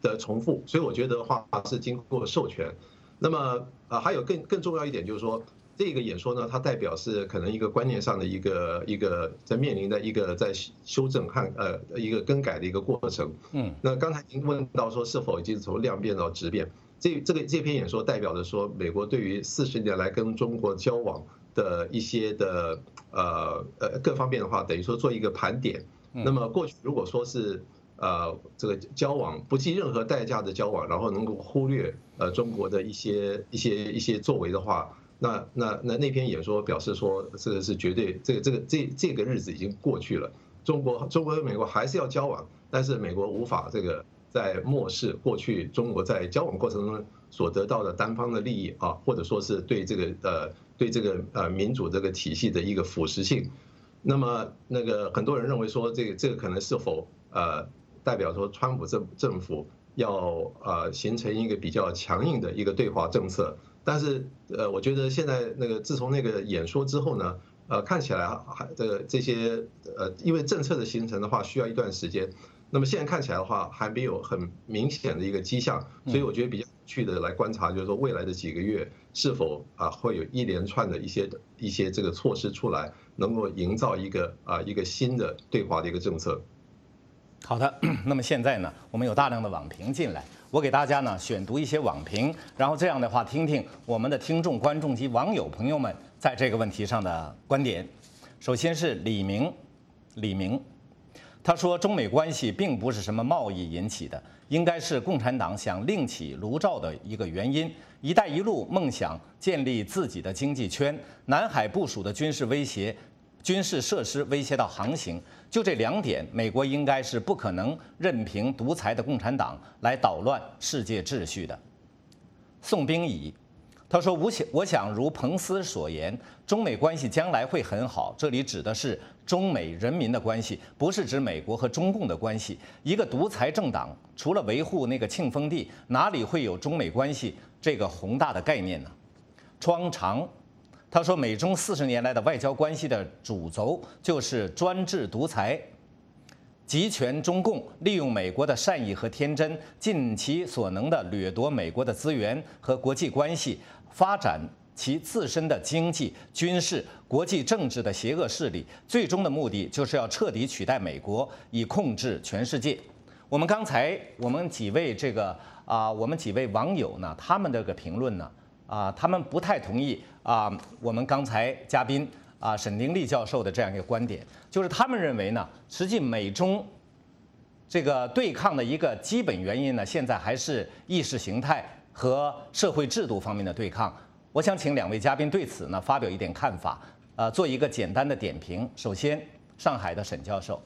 Speaker 13: 的重复，所以我觉得话是经过授权。那么还有更重要一点就是说，这个演说呢，它代表是可能一个观念上的一个在面临的一个在修正和一个更改的一个过程。那刚才您问到说是否已经从量变到质变，这篇演说代表着说美国对于40年来跟中国交往的一些的各方面的话，等于说做一个盘点。那么过去如果说是这个交往不计任何代价的交往，然后能够忽略中国的一些作为的话，那篇演说表示说这个是绝对这个日子已经过去了。中国和美国还是要交往，但是美国无法这个在漠视过去中国在交往过程中所得到的单方的利益啊，或者说是对这个民主这个体系的一个腐蚀性。那么很多人认为说这个可能是否代表说川普政府要形成一个比较强硬的一个对华政策，但是我觉得现在自从那个演说之后呢，看起来这些因为政策的形成的话需要一段时间，那么现在看起来的话还没有很明显的一个迹象，所以我觉得比较有趣的来观察就是说未来的几个月是否会有一连串的一些这个措施出来，能够营造一个新的对华的一个政策。
Speaker 1: 好的，那么现在呢，我们有大量的网评进来，我给大家呢选读一些网评，然后这样的话听听我们的听众、观众及网友朋友们在这个问题上的观点。首先是李明，他说中美关系并不是什么贸易引起的，应该是共产党想另起炉灶的一个原因。一带一路梦想建立自己的经济圈，南海部署的军事设施威胁到航行，就这2点，美国应该是不可能任凭独裁的共产党来捣乱世界秩序的。宋冰乙，他说我想如彭斯所言，中美关系将来会很好，这里指的是中美人民的关系，不是指美国和中共的关系。一个独裁政党除了维护那个庆丰地，哪里会有中美关系这个宏大的概念呢？窗长，他说美中40年来的外交关系的主轴就是专制独裁，集权中共，利用美国的善意和天真，尽其所能地掠夺美国的资源和国际关系，发展其自身的经济、军事、国际政治的邪恶势力，最终的目的就是要彻底取代美国，以控制全世界。我们几位网友呢，他们这个评论呢，他们不太同意我们刚才嘉宾沈丁利教授的这样一个观点，就是他们认为呢，实际美中这个对抗的一个基本原因呢，现在还是意识形态和社会制度方面的对抗。我想请2位嘉宾对此呢发表一点看法，做一个简单的点评。首先，上海的沈教授。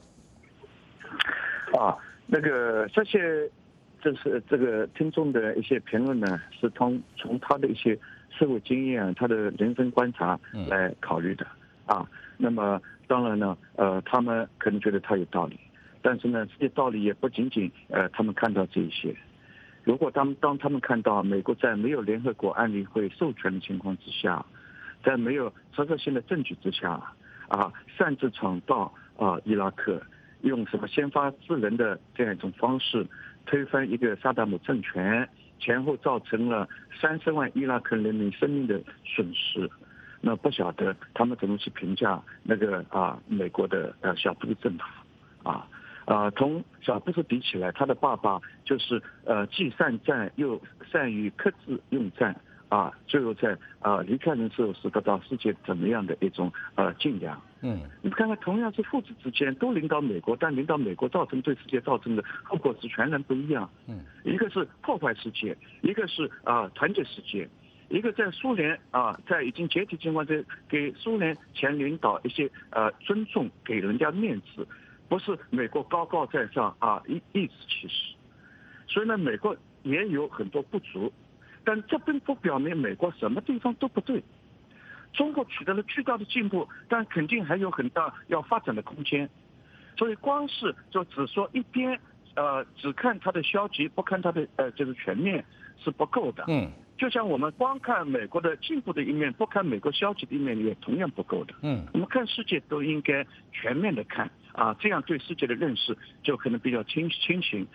Speaker 8: 这些就是这个听众的一些评论呢，是从他的一些社会经验、他的人生观察来考虑的那么当然呢，他们可能觉得他有道理，但是呢，这些道理也不仅仅他们看到这一些。如果当他们看到美国在没有联合国安理会授权的情况之下，在没有实质性的证据之下擅自闯到伊拉克，用什么先发制人的这样一种方式推翻一个萨达姆政权，前后造成了30万伊拉克人民生命的损失。那不晓得他们怎么去评价美国的小布什政府同小布什比起来，他的爸爸就是既善战又善于克制用战最后在离开人世时得到世界怎么样的一种敬仰。你看看，同样是父子之间都领导美国，但领导美国对世界造成的后果是全然不一样。一个是破坏世界，一个是团结世界。一个在苏联在已经解体情况下，给苏联前领导一些尊重，给人家面子，不是美国高高在上颐指气使。所以呢，美国也有很多不足，但这并不表明美国什么地方都不对。中国取得了巨大的进步，但肯定还有很大要发展的空间。所以光是就只说一边只看它的消极，不看它的就是全面是不够的。就像我们光看美国的进步的一面，不看美国消极的一面，也同样不够的。我们看世界都应该全面的看这样对世界的认识就可能比较清醒。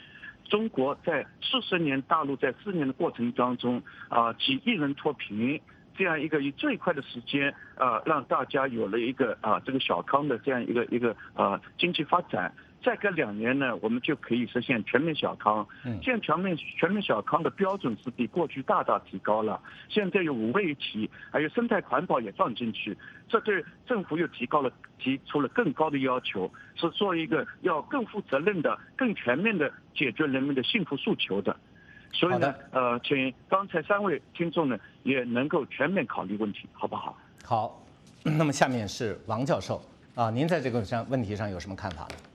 Speaker 8: 中国在40年，大陆在4年的过程当中几亿人脱贫，这样一个以最快的时间让大家有了一个这个小康的这样一个经济发展。再隔2年呢，我们就可以实现全面小康。现在全面小康的标准是比过去大大提高了。现在有5位一体，还有生态环保也放进去，这对政府又提出了更高的要求，是做一个要更负责任的、更全面的解决人们的幸福诉求的。所以呢，请刚才3位听众呢也能够全面考虑问题，好不好？
Speaker 1: 好，那么下面是王教授您在这个问题上有什么看法呢？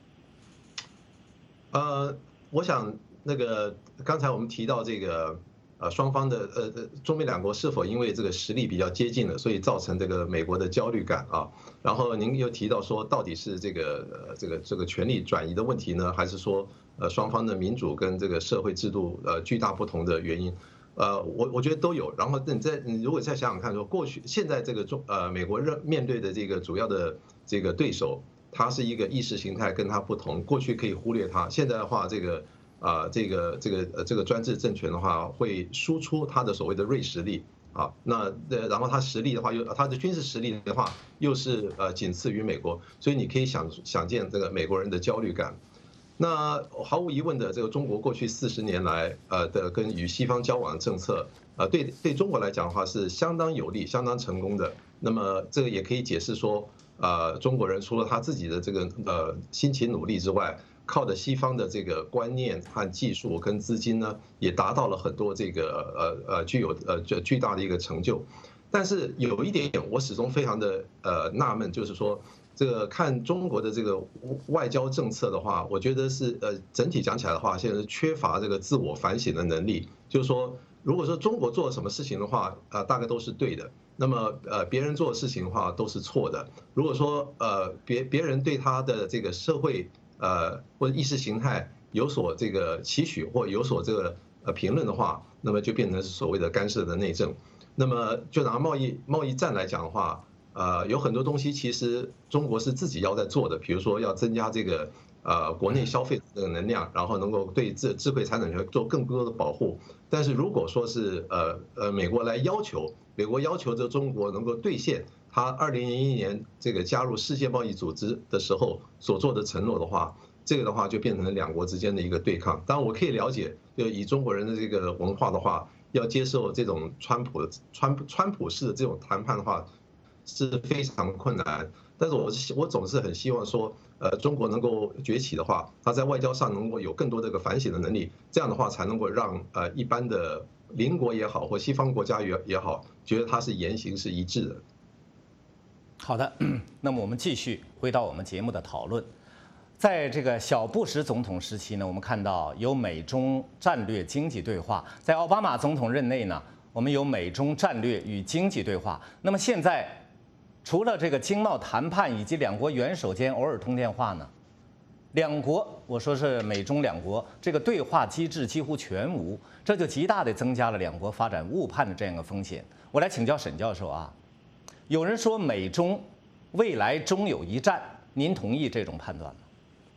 Speaker 13: 我想那个刚才我们提到这个双方的中美两国是否因为这个实力比较接近了，所以造成这个美国的焦虑感啊？然后您又提到说，到底是这个权力转移的问题呢，还是说双方的民主跟这个社会制度巨大不同的原因？我觉得都有。然后你如果再想想看，说过去现在这个美国面对的这个主要的这个对手，它是一个意识形态跟它不同，过去可以忽略它，现在的话这个专制政权的话会输出它的所谓的锐实力啊，然后它实力的话它的军事实力的话又是仅次于美国，所以你可以想见这个美国人的焦虑感。那毫无疑问的，这个中国过去40年来的跟与西方交往的政策对中国来讲的话是相当有利、相当成功的。那么这个也可以解释说。中国人除了他自己的这个辛勤努力之外，靠着西方的这个观念和技术跟资金呢，也达到了很多这个具有巨大的一个成就。但是有一点我始终非常的纳闷，就是说这个看中国的这个外交政策的话，我觉得是整体讲起来的话，现在是缺乏这个自我反省的能力。就是说，如果说中国做了什么事情的话，大概都是对的。那么别人做的事情的话都是错的。如果说别人对他的这个社会或者意识形态有所这个期许或有所这个评论的话，那么就变成是所谓的干涉的内政。那么就拿贸易战来讲的话，有很多东西其实中国是自己要在做的，比如说要增加这个国内消费的能量，然后能够对智慧财产权做更多的保护。但是如果说是美国要求着中国能够兑现他2001年这个加入世界贸易组织的时候所做的承诺的话，这个的话就变成了两国之间的一个对抗。当然我可以了解，就以中国人的这个文化的话，要接受这种川普式的这种谈判的话是非常困难。但是我总是很希望说，中国能够崛起的话，它在外交上能够有更多这个反省的能力，这样的话才能够让一般的邻国也好或西方国家也好，觉得它是言行是一致的。
Speaker 1: 好的，那么我们继续回到我们节目的讨论。在这个小布什总统时期呢，我们看到有美中战略经济对话；在奥巴马总统任内呢，我们有美中战略与经济对话。那么现在，除了这个经贸谈判以及两国元首间偶尔通电话呢，两国我说是美中两国这个对话机制几乎全无，这就极大地增加了两国发展误判的这样一个风险。我来请教沈教授啊，有人说美中未来终有一战，您同意这种判断吗？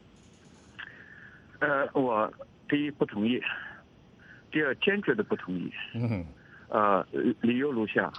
Speaker 8: 我第一不同意，第二坚决的不同意。理由如下。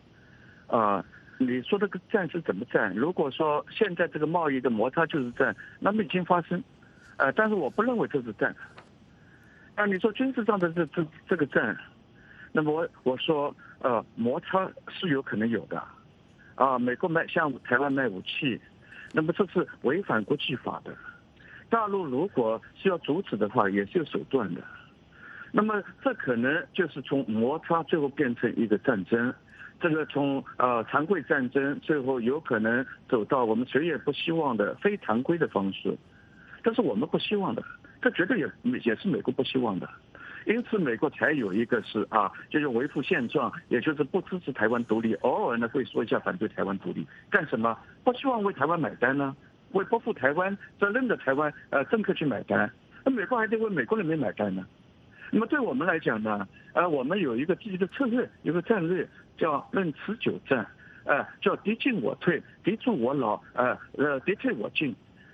Speaker 8: 你说这个战是怎么战？如果说现在这个贸易的摩擦就是战，那么已经发生，但是我不认为这是战。你说军事上的这个战，那么我说摩擦是有可能有的，美国向台湾卖武器，那么这是违反国际法的。大陆如果是要阻止的话，也是有手段的。那么这可能就是从摩擦最后变成一个战争。这个从常规战争最后有可能走到我们谁也不希望的非常规的方式，这是我们不希望的，这绝对也是美国不希望的。因此美国才有一个是就是维护现状，也就是不支持台湾独立，偶尔呢会说一下反对台湾独立，干什么？不希望为台湾买单呢？为不负台湾责任的台湾政客去买单，那美国还得为美国人民买单呢。那么对我们来讲呢，我们有一个自己的策略，有个战略叫认持久战，叫敌进我退，敌驻我老，敌退我进。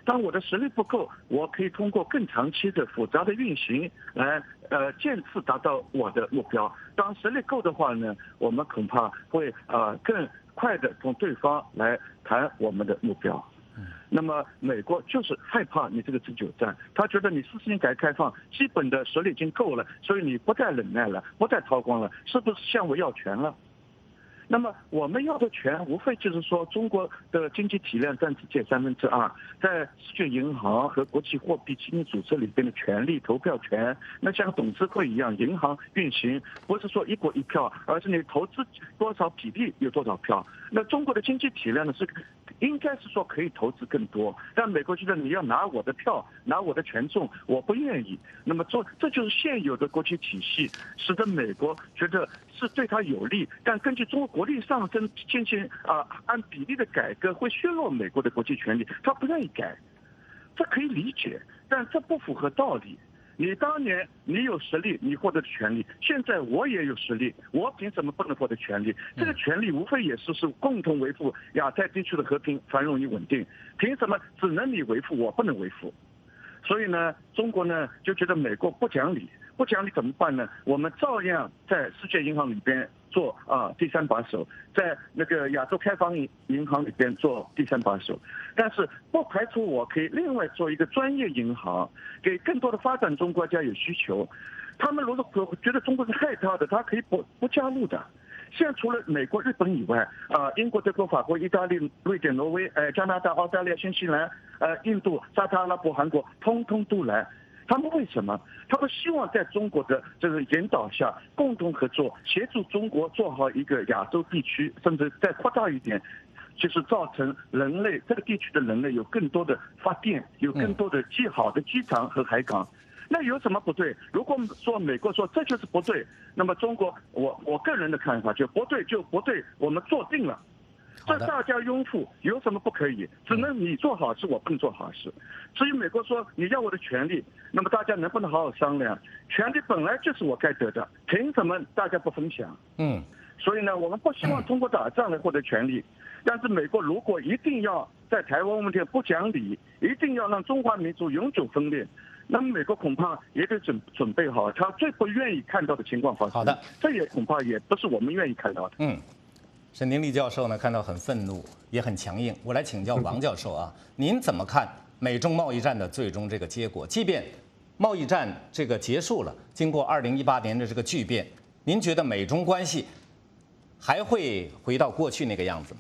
Speaker 8: 当我的实力不够，我可以通过更长期的复杂的运行来渐次达到我的目标。当实力够的话呢，我们恐怕会更快的同对方来谈我们的目标。那么美国就是害怕你这个持久战，他觉得你40年改革开放基本的实力已经够了，所以你不再忍耐了，不再韬光了，是不是向我要权了？那么我们要的权无非就是说中国的经济体量占世界2/3，在世界银行和国际货币基金组织里边的权利投票权，那像董事会一样，银行运行不是说1国1票，而是你投资多少比例有多少票。那中国的经济体量呢是应该是说可以投资更多，但美国觉得你要拿我的票，拿我的权重，我不愿意。那么这就是现有的国际体系，使得美国觉得是对他有利，但根据中国国力上升进行按比例的改革会削弱美国的国际权利，他不愿意改，这可以理解，但这不符合道理。你当年你有实力，你获得的权利，现在我也有实力，我凭什么不能获得权利？这个权利无非也是共同维护亚太地区的和平、繁荣与稳定，凭什么只能你维护，我不能维护？所以呢，中国呢就觉得美国不讲理，不讲理怎么办呢？我们照样在世界银行里边做第3把手，在那个亚洲开发银行里边做第3把手，但是不排除我可以另外做一个专业银行，给更多的发展中国家有需求。他们如果觉得中国是害他的，他可以不加入的。现在除了美国、日本以外，英国、德国、法国、意大利、瑞典、挪威、加拿大、澳大利亚、新西兰、印度、沙特阿拉伯、韩国，通通都来。他们为什么？他们希望在中国的这个引导下，共同合作，协助中国做好一个亚洲地区，甚至再扩大一点，就是造成人类这个地区的人类有更多的发电，有更多的好的机场和海港。那有什么不对？如果说美国说这就是不对，那么中国我个人的看法就不对就不对，我们做定了。这大家拥护，有什么不可以？只能你做好事，我不能做好事。至于美国说你要我的权利，那么大家能不能好好商量？权利本来就是我该得的，凭什么大家不分享？所以呢，我们不希望通过打仗来获得权利，但是美国如果一定要在台湾问题不讲理，一定要让中华民族永久分裂，那么美国恐怕也得准备好他最不愿意看到的情况发生。
Speaker 1: 好的，
Speaker 8: 这也恐怕也不是我们愿意看到的。
Speaker 1: 沈丁利教授呢，看到很愤怒，也很强硬。我来请教王教授啊，您怎么看美中贸易战的最终这个结果？即便贸易战这个结束了，经过2018年的这个巨变，您觉得美中关系还会回到过去那个样子吗？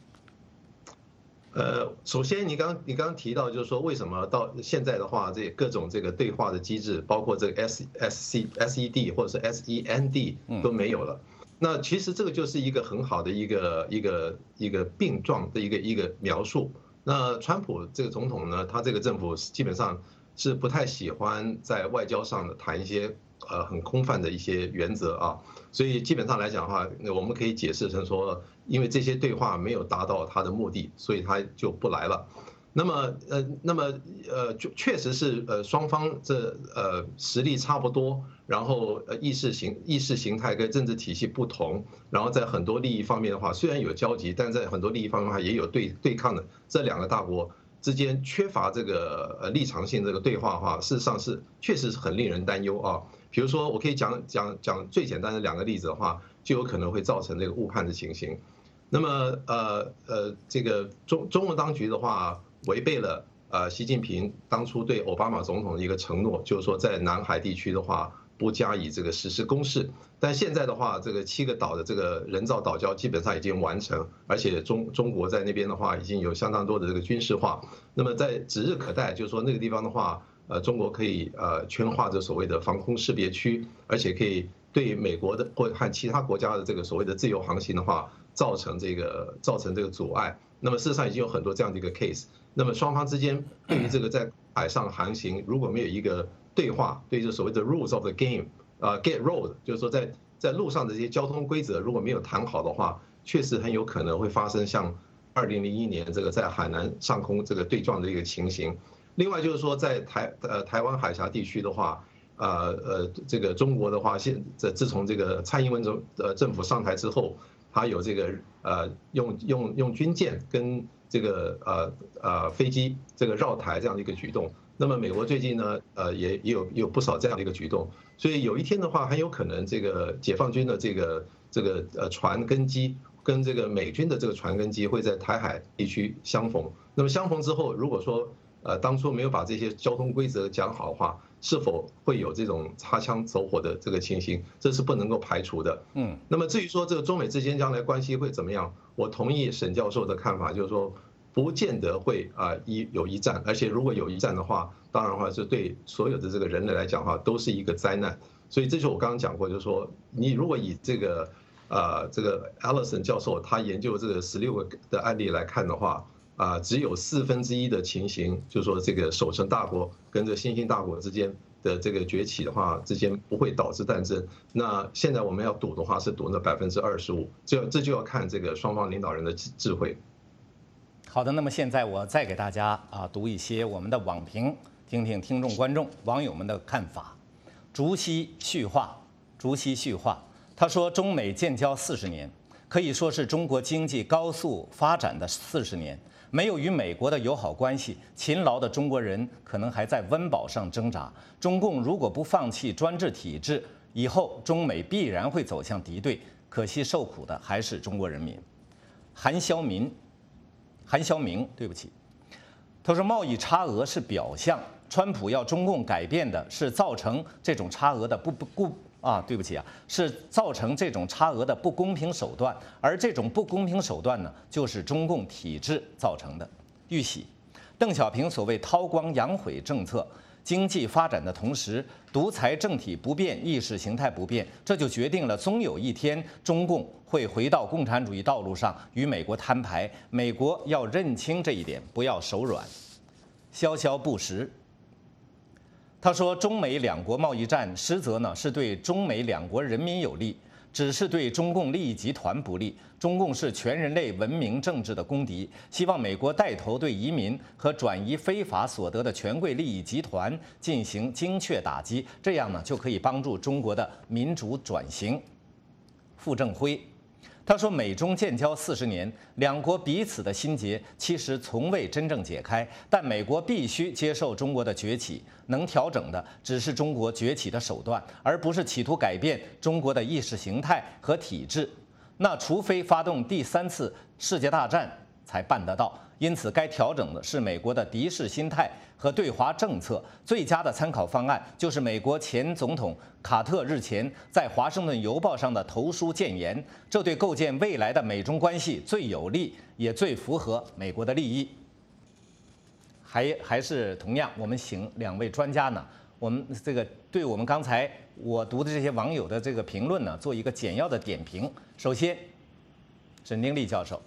Speaker 13: 首先你刚提到就是说，为什么到现在的话，这各种这个对话的机制，包括这个 SED 或者是 SEND 都没有了。那其实这个就是一个很好的一个病状的一个描述。那川普这个总统呢，他这个政府基本上是不太喜欢在外交上的谈一些很空泛的一些原则啊，所以基本上来讲的话，我们可以解释成说，因为这些对话没有达到他的目的，所以他就不来了。那么就确实是双方这实力差不多，然后意识形态跟政治体系不同，然后在很多利益方面的话，虽然有交集，但在很多利益方面的话也有对抗的。这2个大国之间缺乏这个立场性这个对话的话，事实上是确实是很令人担忧啊。比如说，我可以讲最简单的2个例子的话，就有可能会造成这个误判的情形。那么这个中国当局的话，违背了习近平当初对奥巴马总统的一个承诺，就是说在南海地区的话不加以这个实施攻势。但现在的话，这个7个岛的这个人造岛礁基本上已经完成，而且中国在那边的话已经有相当多的这个军事化。那么在指日可待，就是说那个地方的话，中国可以圈划这所谓的防空识别区，而且可以对美国的或和其他国家的这个所谓的自由航行的话，造成这个阻碍。那么事实上已经有很多这样的一个 case。那么双方之间对于这个在海上航行，如果没有一个对话，对这所谓的 rules of the game，get road， 就是说在路上的这些交通规则如果没有谈好的话，确实很有可能会发生像2001年这个在海南上空这个对撞的一个情形。另外就是说，在台湾海峡地区的话，这个中国的话，自从这个蔡英文政府上台之后， 他有这个用军舰跟这个飞机这个绕台这样的一个举动。那么美国最近呢，也有不少这样的一个举动，所以有一天的话，很有可能这个解放军的这个船跟机跟这个美军的这个船跟机会在台海地区相逢。那么相逢之后，如果说当初没有把这些交通规则讲好的话，是否会有这种擦枪走火的这个情形，这是不能够排除的。那么至于说这个中美之间将来关系会怎么样，我同意沈教授的看法，就是说不见得会有一战，而且如果有一战的话，当然的话是对所有的这个人类来讲的话都是一个灾难。所以这就是我刚刚讲过，就是说你如果以这个 Allison 教授他研究这个16个的案例来看的话，只有1/4的情形，就是说这个守成大国跟这新兴大国之间的这个崛起的话，之间不会导致战争。那现在我们要赌的话，是赌那25%，这就要看这个双方领导人的智慧。
Speaker 1: 好的，那么现在我再给大家读一些我们的网评，听听听众、观众、网友们的看法。竹溪叙话，他说，中美建交40年，可以说是中国经济高速发展的40年。没有与美国的友好关系，勤劳的中国人可能还在温饱上挣扎。中共如果不放弃专制体制，以后中美必然会走向敌对。可惜受苦的还是中国人民。韩肖明，对不起，他说贸易差额是表象，川普要中共改变的是造成这种差额的是造成这种差额的不公平手段，而这种不公平手段呢，就是中共体制造成的。玉玺，邓小平所谓韬光养晦政策，经济发展的同时，独裁政体不变，意识形态不变，这就决定了终有一天中共会回到共产主义道路上，与美国摊牌。美国要认清这一点，不要手软。潇潇不时，他说，中美两国贸易战实则呢是对中美两国人民有利，只是对中共利益集团不利。中共是全人类文明政治的公敌，希望美国带头对移民和转移非法所得的权贵利益集团进行精确打击，这样呢就可以帮助中国的民主转型。傅政辉，他说，美中建交40年，两国彼此的心结其实从未真正解开，但美国必须接受中国的崛起，能调整的只是中国崛起的手段，而不是企图改变中国的意识形态和体制。那除非发动第3次世界大战才办得到。因此，该调整的是美国的敌视心态和对华政策。最佳的参考方案就是美国前总统卡特日前在《华盛顿邮报》上的投书谏言，这对构建未来的美中关系最有利，也最符合美国的利益。还是同样，我们请2位专家呢，我们这个对我们刚才我读的这些网友的这个评论呢，做一个简要的点评。首先，沈丁立教授。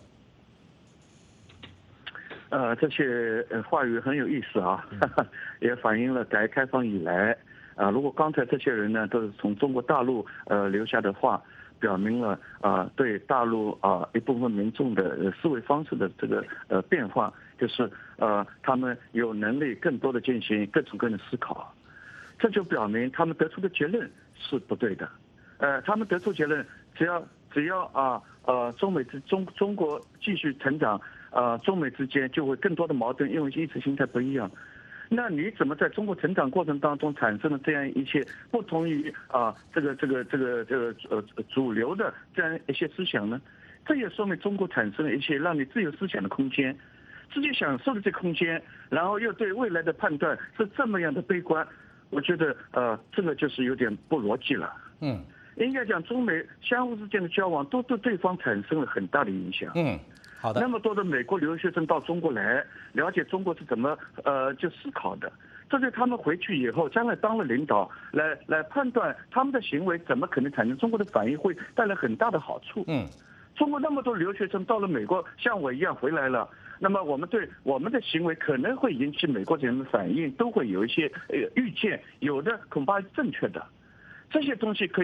Speaker 8: 这些话语很有意思啊，也反映了改革开放以来如果刚才这些人呢都是从中国大陆留下的话，表明了对大陆一部分民众的思维方式的这个变化，就是他们有能力更多的进行各种各样的思考，这就表明他们得出的结论是不对的。他们得出结论，只要中国继续成长。中美之间就会更多的矛盾，因为意识形态不一样。那你怎么在中国成长过程当中产生了这样一些不同于主流的这样一些思想呢？这也说明中国产生了一些让你自由思想的空间，自己享受的这空间，然后又对未来的判断是这么样的悲观，我觉得这个就是有点不逻辑了。应该讲中美相互之间的交往都对对方产生了很大的影响。
Speaker 1: 好的。
Speaker 8: 那么多的美国留学生到中国来了解中国是怎么就思考的，这对他们回去以后将来当了领导来判断他们的行为怎么可能产生中国的反应，会带来很大的好处。中国那么多留学生到了美国，像我一样回来了，那么我们对我们的行为可能会引起美国人的反应，都会有一些预见，有的恐怕是正确的。这些东西可以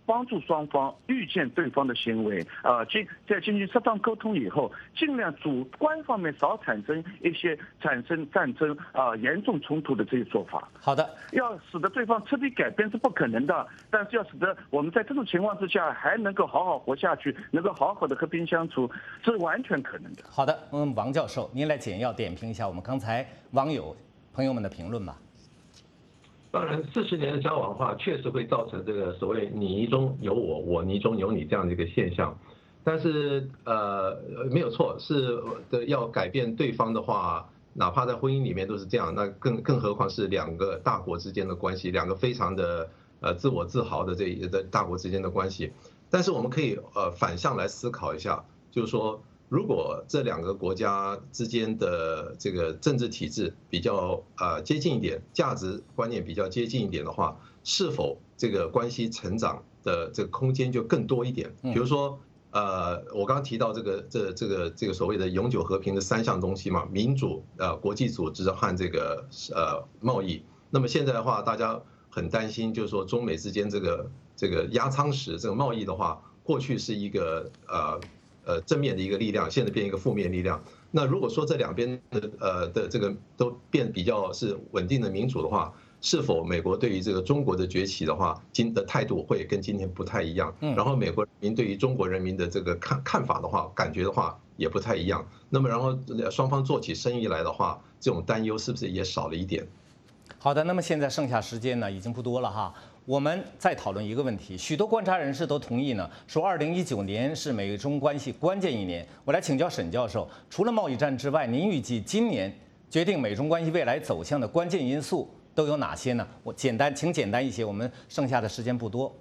Speaker 8: 帮助双方预见对方的行为，在进行适当沟通以后，尽量主观方面少产生战争严重冲突的这些做法。
Speaker 1: 好的，
Speaker 8: 要使得对方彻底改变是不可能的，但是要使得我们在这种情况之下还能够好好活下去，能够好好的和平相处，是完全可能的。
Speaker 1: 好的，王教授，您来简要点评一下我们刚才网友朋友们的评论吧。
Speaker 13: 当然，40年的交往的话，确实会造成这个所谓你泥中有我，我泥中有你这样的一个现象。但是没有错，是要改变对方的话，哪怕在婚姻里面都是这样，那更何况是2个大国之间的关系，2个非常的自我自豪的大国之间的关系。但是我们可以反向来思考一下，就是说，如果这2个国家之间的这个政治体制比较接近一点，价值观念比较接近一点的话，是否这个关系成长的这个空间就更多一点？比如说，我刚刚提到这个所谓的永久和平的3项东西嘛，民主、国际组织和这个贸易。那么现在的话，大家很担心，就是说中美之间这个压舱石，这个贸易的话，过去是一个正面的一个力量，现在变一个负面力量。那如果说这2边的这个都变比较是稳定的民主的话，是否美国对于这个中国的崛起的话，的态度会跟今天不太一样？然后美国人民对于中国人民的这个看法的话，感觉的话也不太一样。那么然后双方做起生意来的话，这种担忧是不是也少了一点？
Speaker 1: 好的，那么现在剩下时间呢已经不多了哈。我们再讨论一个问题，许多观察人士都同意呢，说2019年是美中关系关键一年。我来请教沈教授，除了贸易战之外，您预计今年决定美中关系未来走向的关键因素都有哪些呢？请简单一些，我们剩下的时间不多。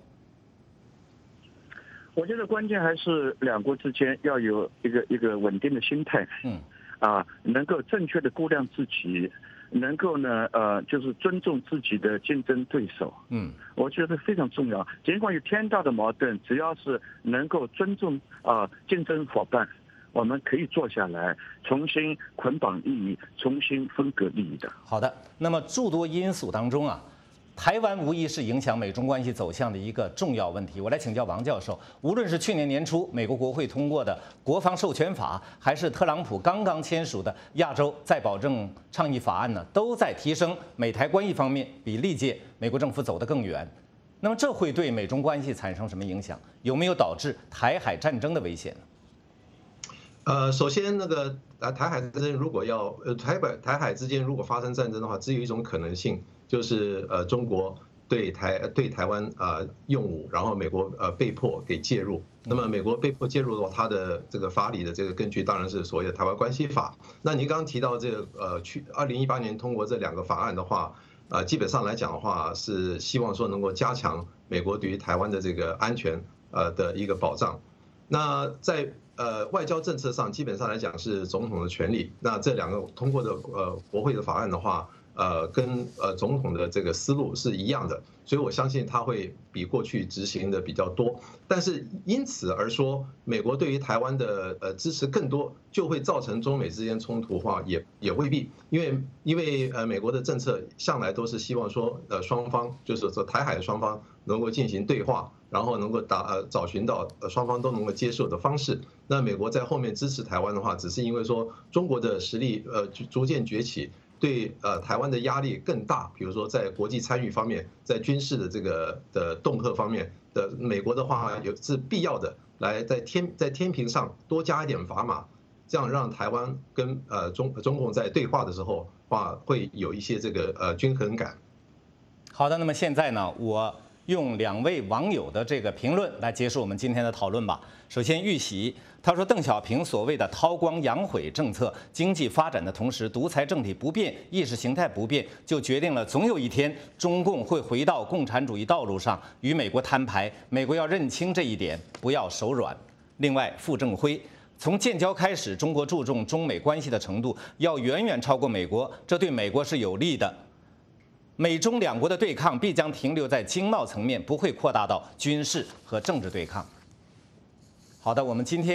Speaker 8: 我觉得关键还是2国之间要有一个稳定的心态，能够正确的估量自己。能够呢，就是尊重自己的竞争对手，我觉得非常重要。尽管有天大的矛盾，只要是能够尊重竞争伙伴，我们可以坐下来重新捆绑利益，重新分割利益的。
Speaker 1: 好的，那么诸多因素当中啊，台湾无疑是影响美中关系走向的一个重要问题。我来请教王教授，无论是去年年初美国国会通过的国防授权法，还是特朗普刚刚签署的亚洲再保证倡议法案呢，都在提升美台关系方面比历届美国政府走得更远。那么这会对美中关系产生什么影响？有没有导致台海战争的危险呢？
Speaker 13: 首先那个台海战争如果要台海之间如果发生战争的话，只有一种可能性。就是中国对台湾用武，然后美国被迫给介入。那么美国被迫介入的话，它的这个法理的这个根据当然是所谓的台湾关系法。那您刚刚提到这个2018年通过这2个法案的话，基本上来讲的话是希望说能够加强美国对于台湾的这个安全的一个保障。那在外交政策上，基本上来讲是总统的权利。那这2个通过的国会的法案的话，跟总统的这个思路是一样的，所以我相信他会比过去执行的比较多。但是因此而说，美国对于台湾的支持更多，就会造成中美之间冲突化，也未必，因为美国的政策向来都是希望说双方就是说台海的双方能够进行对话，然后能够找寻到双方都能够接受的方式。那美国在后面支持台湾的话，只是因为说中国的实力逐渐崛起。对台湾的压力更大，比如说在国际参与方面，在军事的这个的恫吓方面的，美国的话是必要的，来在天平上多加一点砝码，这样让台湾跟中共在对话的时候话会有一些这个均衡感。
Speaker 1: 好的，那么现在呢，我用2位网友的这个评论来结束我们今天的讨论吧。首先，玉玺他说，邓小平所谓的韬光养晦政策，经济发展的同时，独裁政体不变，意识形态不变，就决定了总有一天中共会回到共产主义道路上，与美国摊牌。美国要认清这一点，不要手软。另外，傅政辉。从建交开始，中国注重中美关系的程度要远远超过美国，这对美国是有利的。美中2国的对抗必将停留在经贸层面，不会扩大到军事和政治对抗。好的，我们今天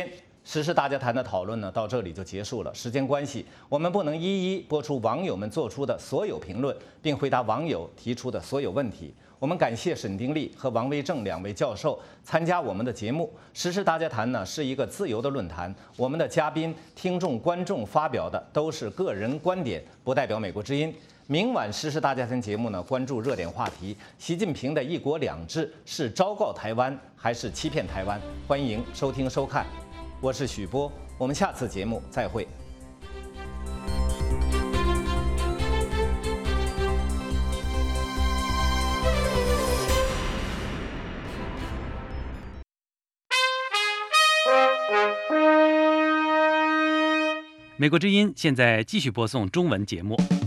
Speaker 1: 时事大家谈的讨论呢，到这里就结束了。时间关系，我们不能一一播出网友们做出的所有评论，并回答网友提出的所有问题。我们感谢沈丁力和王维正2位教授参加我们的节目。时事大家谈呢是一个自由的论坛，我们的嘉宾、听众、观众发表的都是个人观点，不代表美国之音。明晚时事大家谈节目呢，关注热点话题：习近平的一国两制是昭告台湾还是欺骗台湾？欢迎收听收看。我是许波，我们下次节目再会。
Speaker 14: 美国之音现在继续播送中文节目。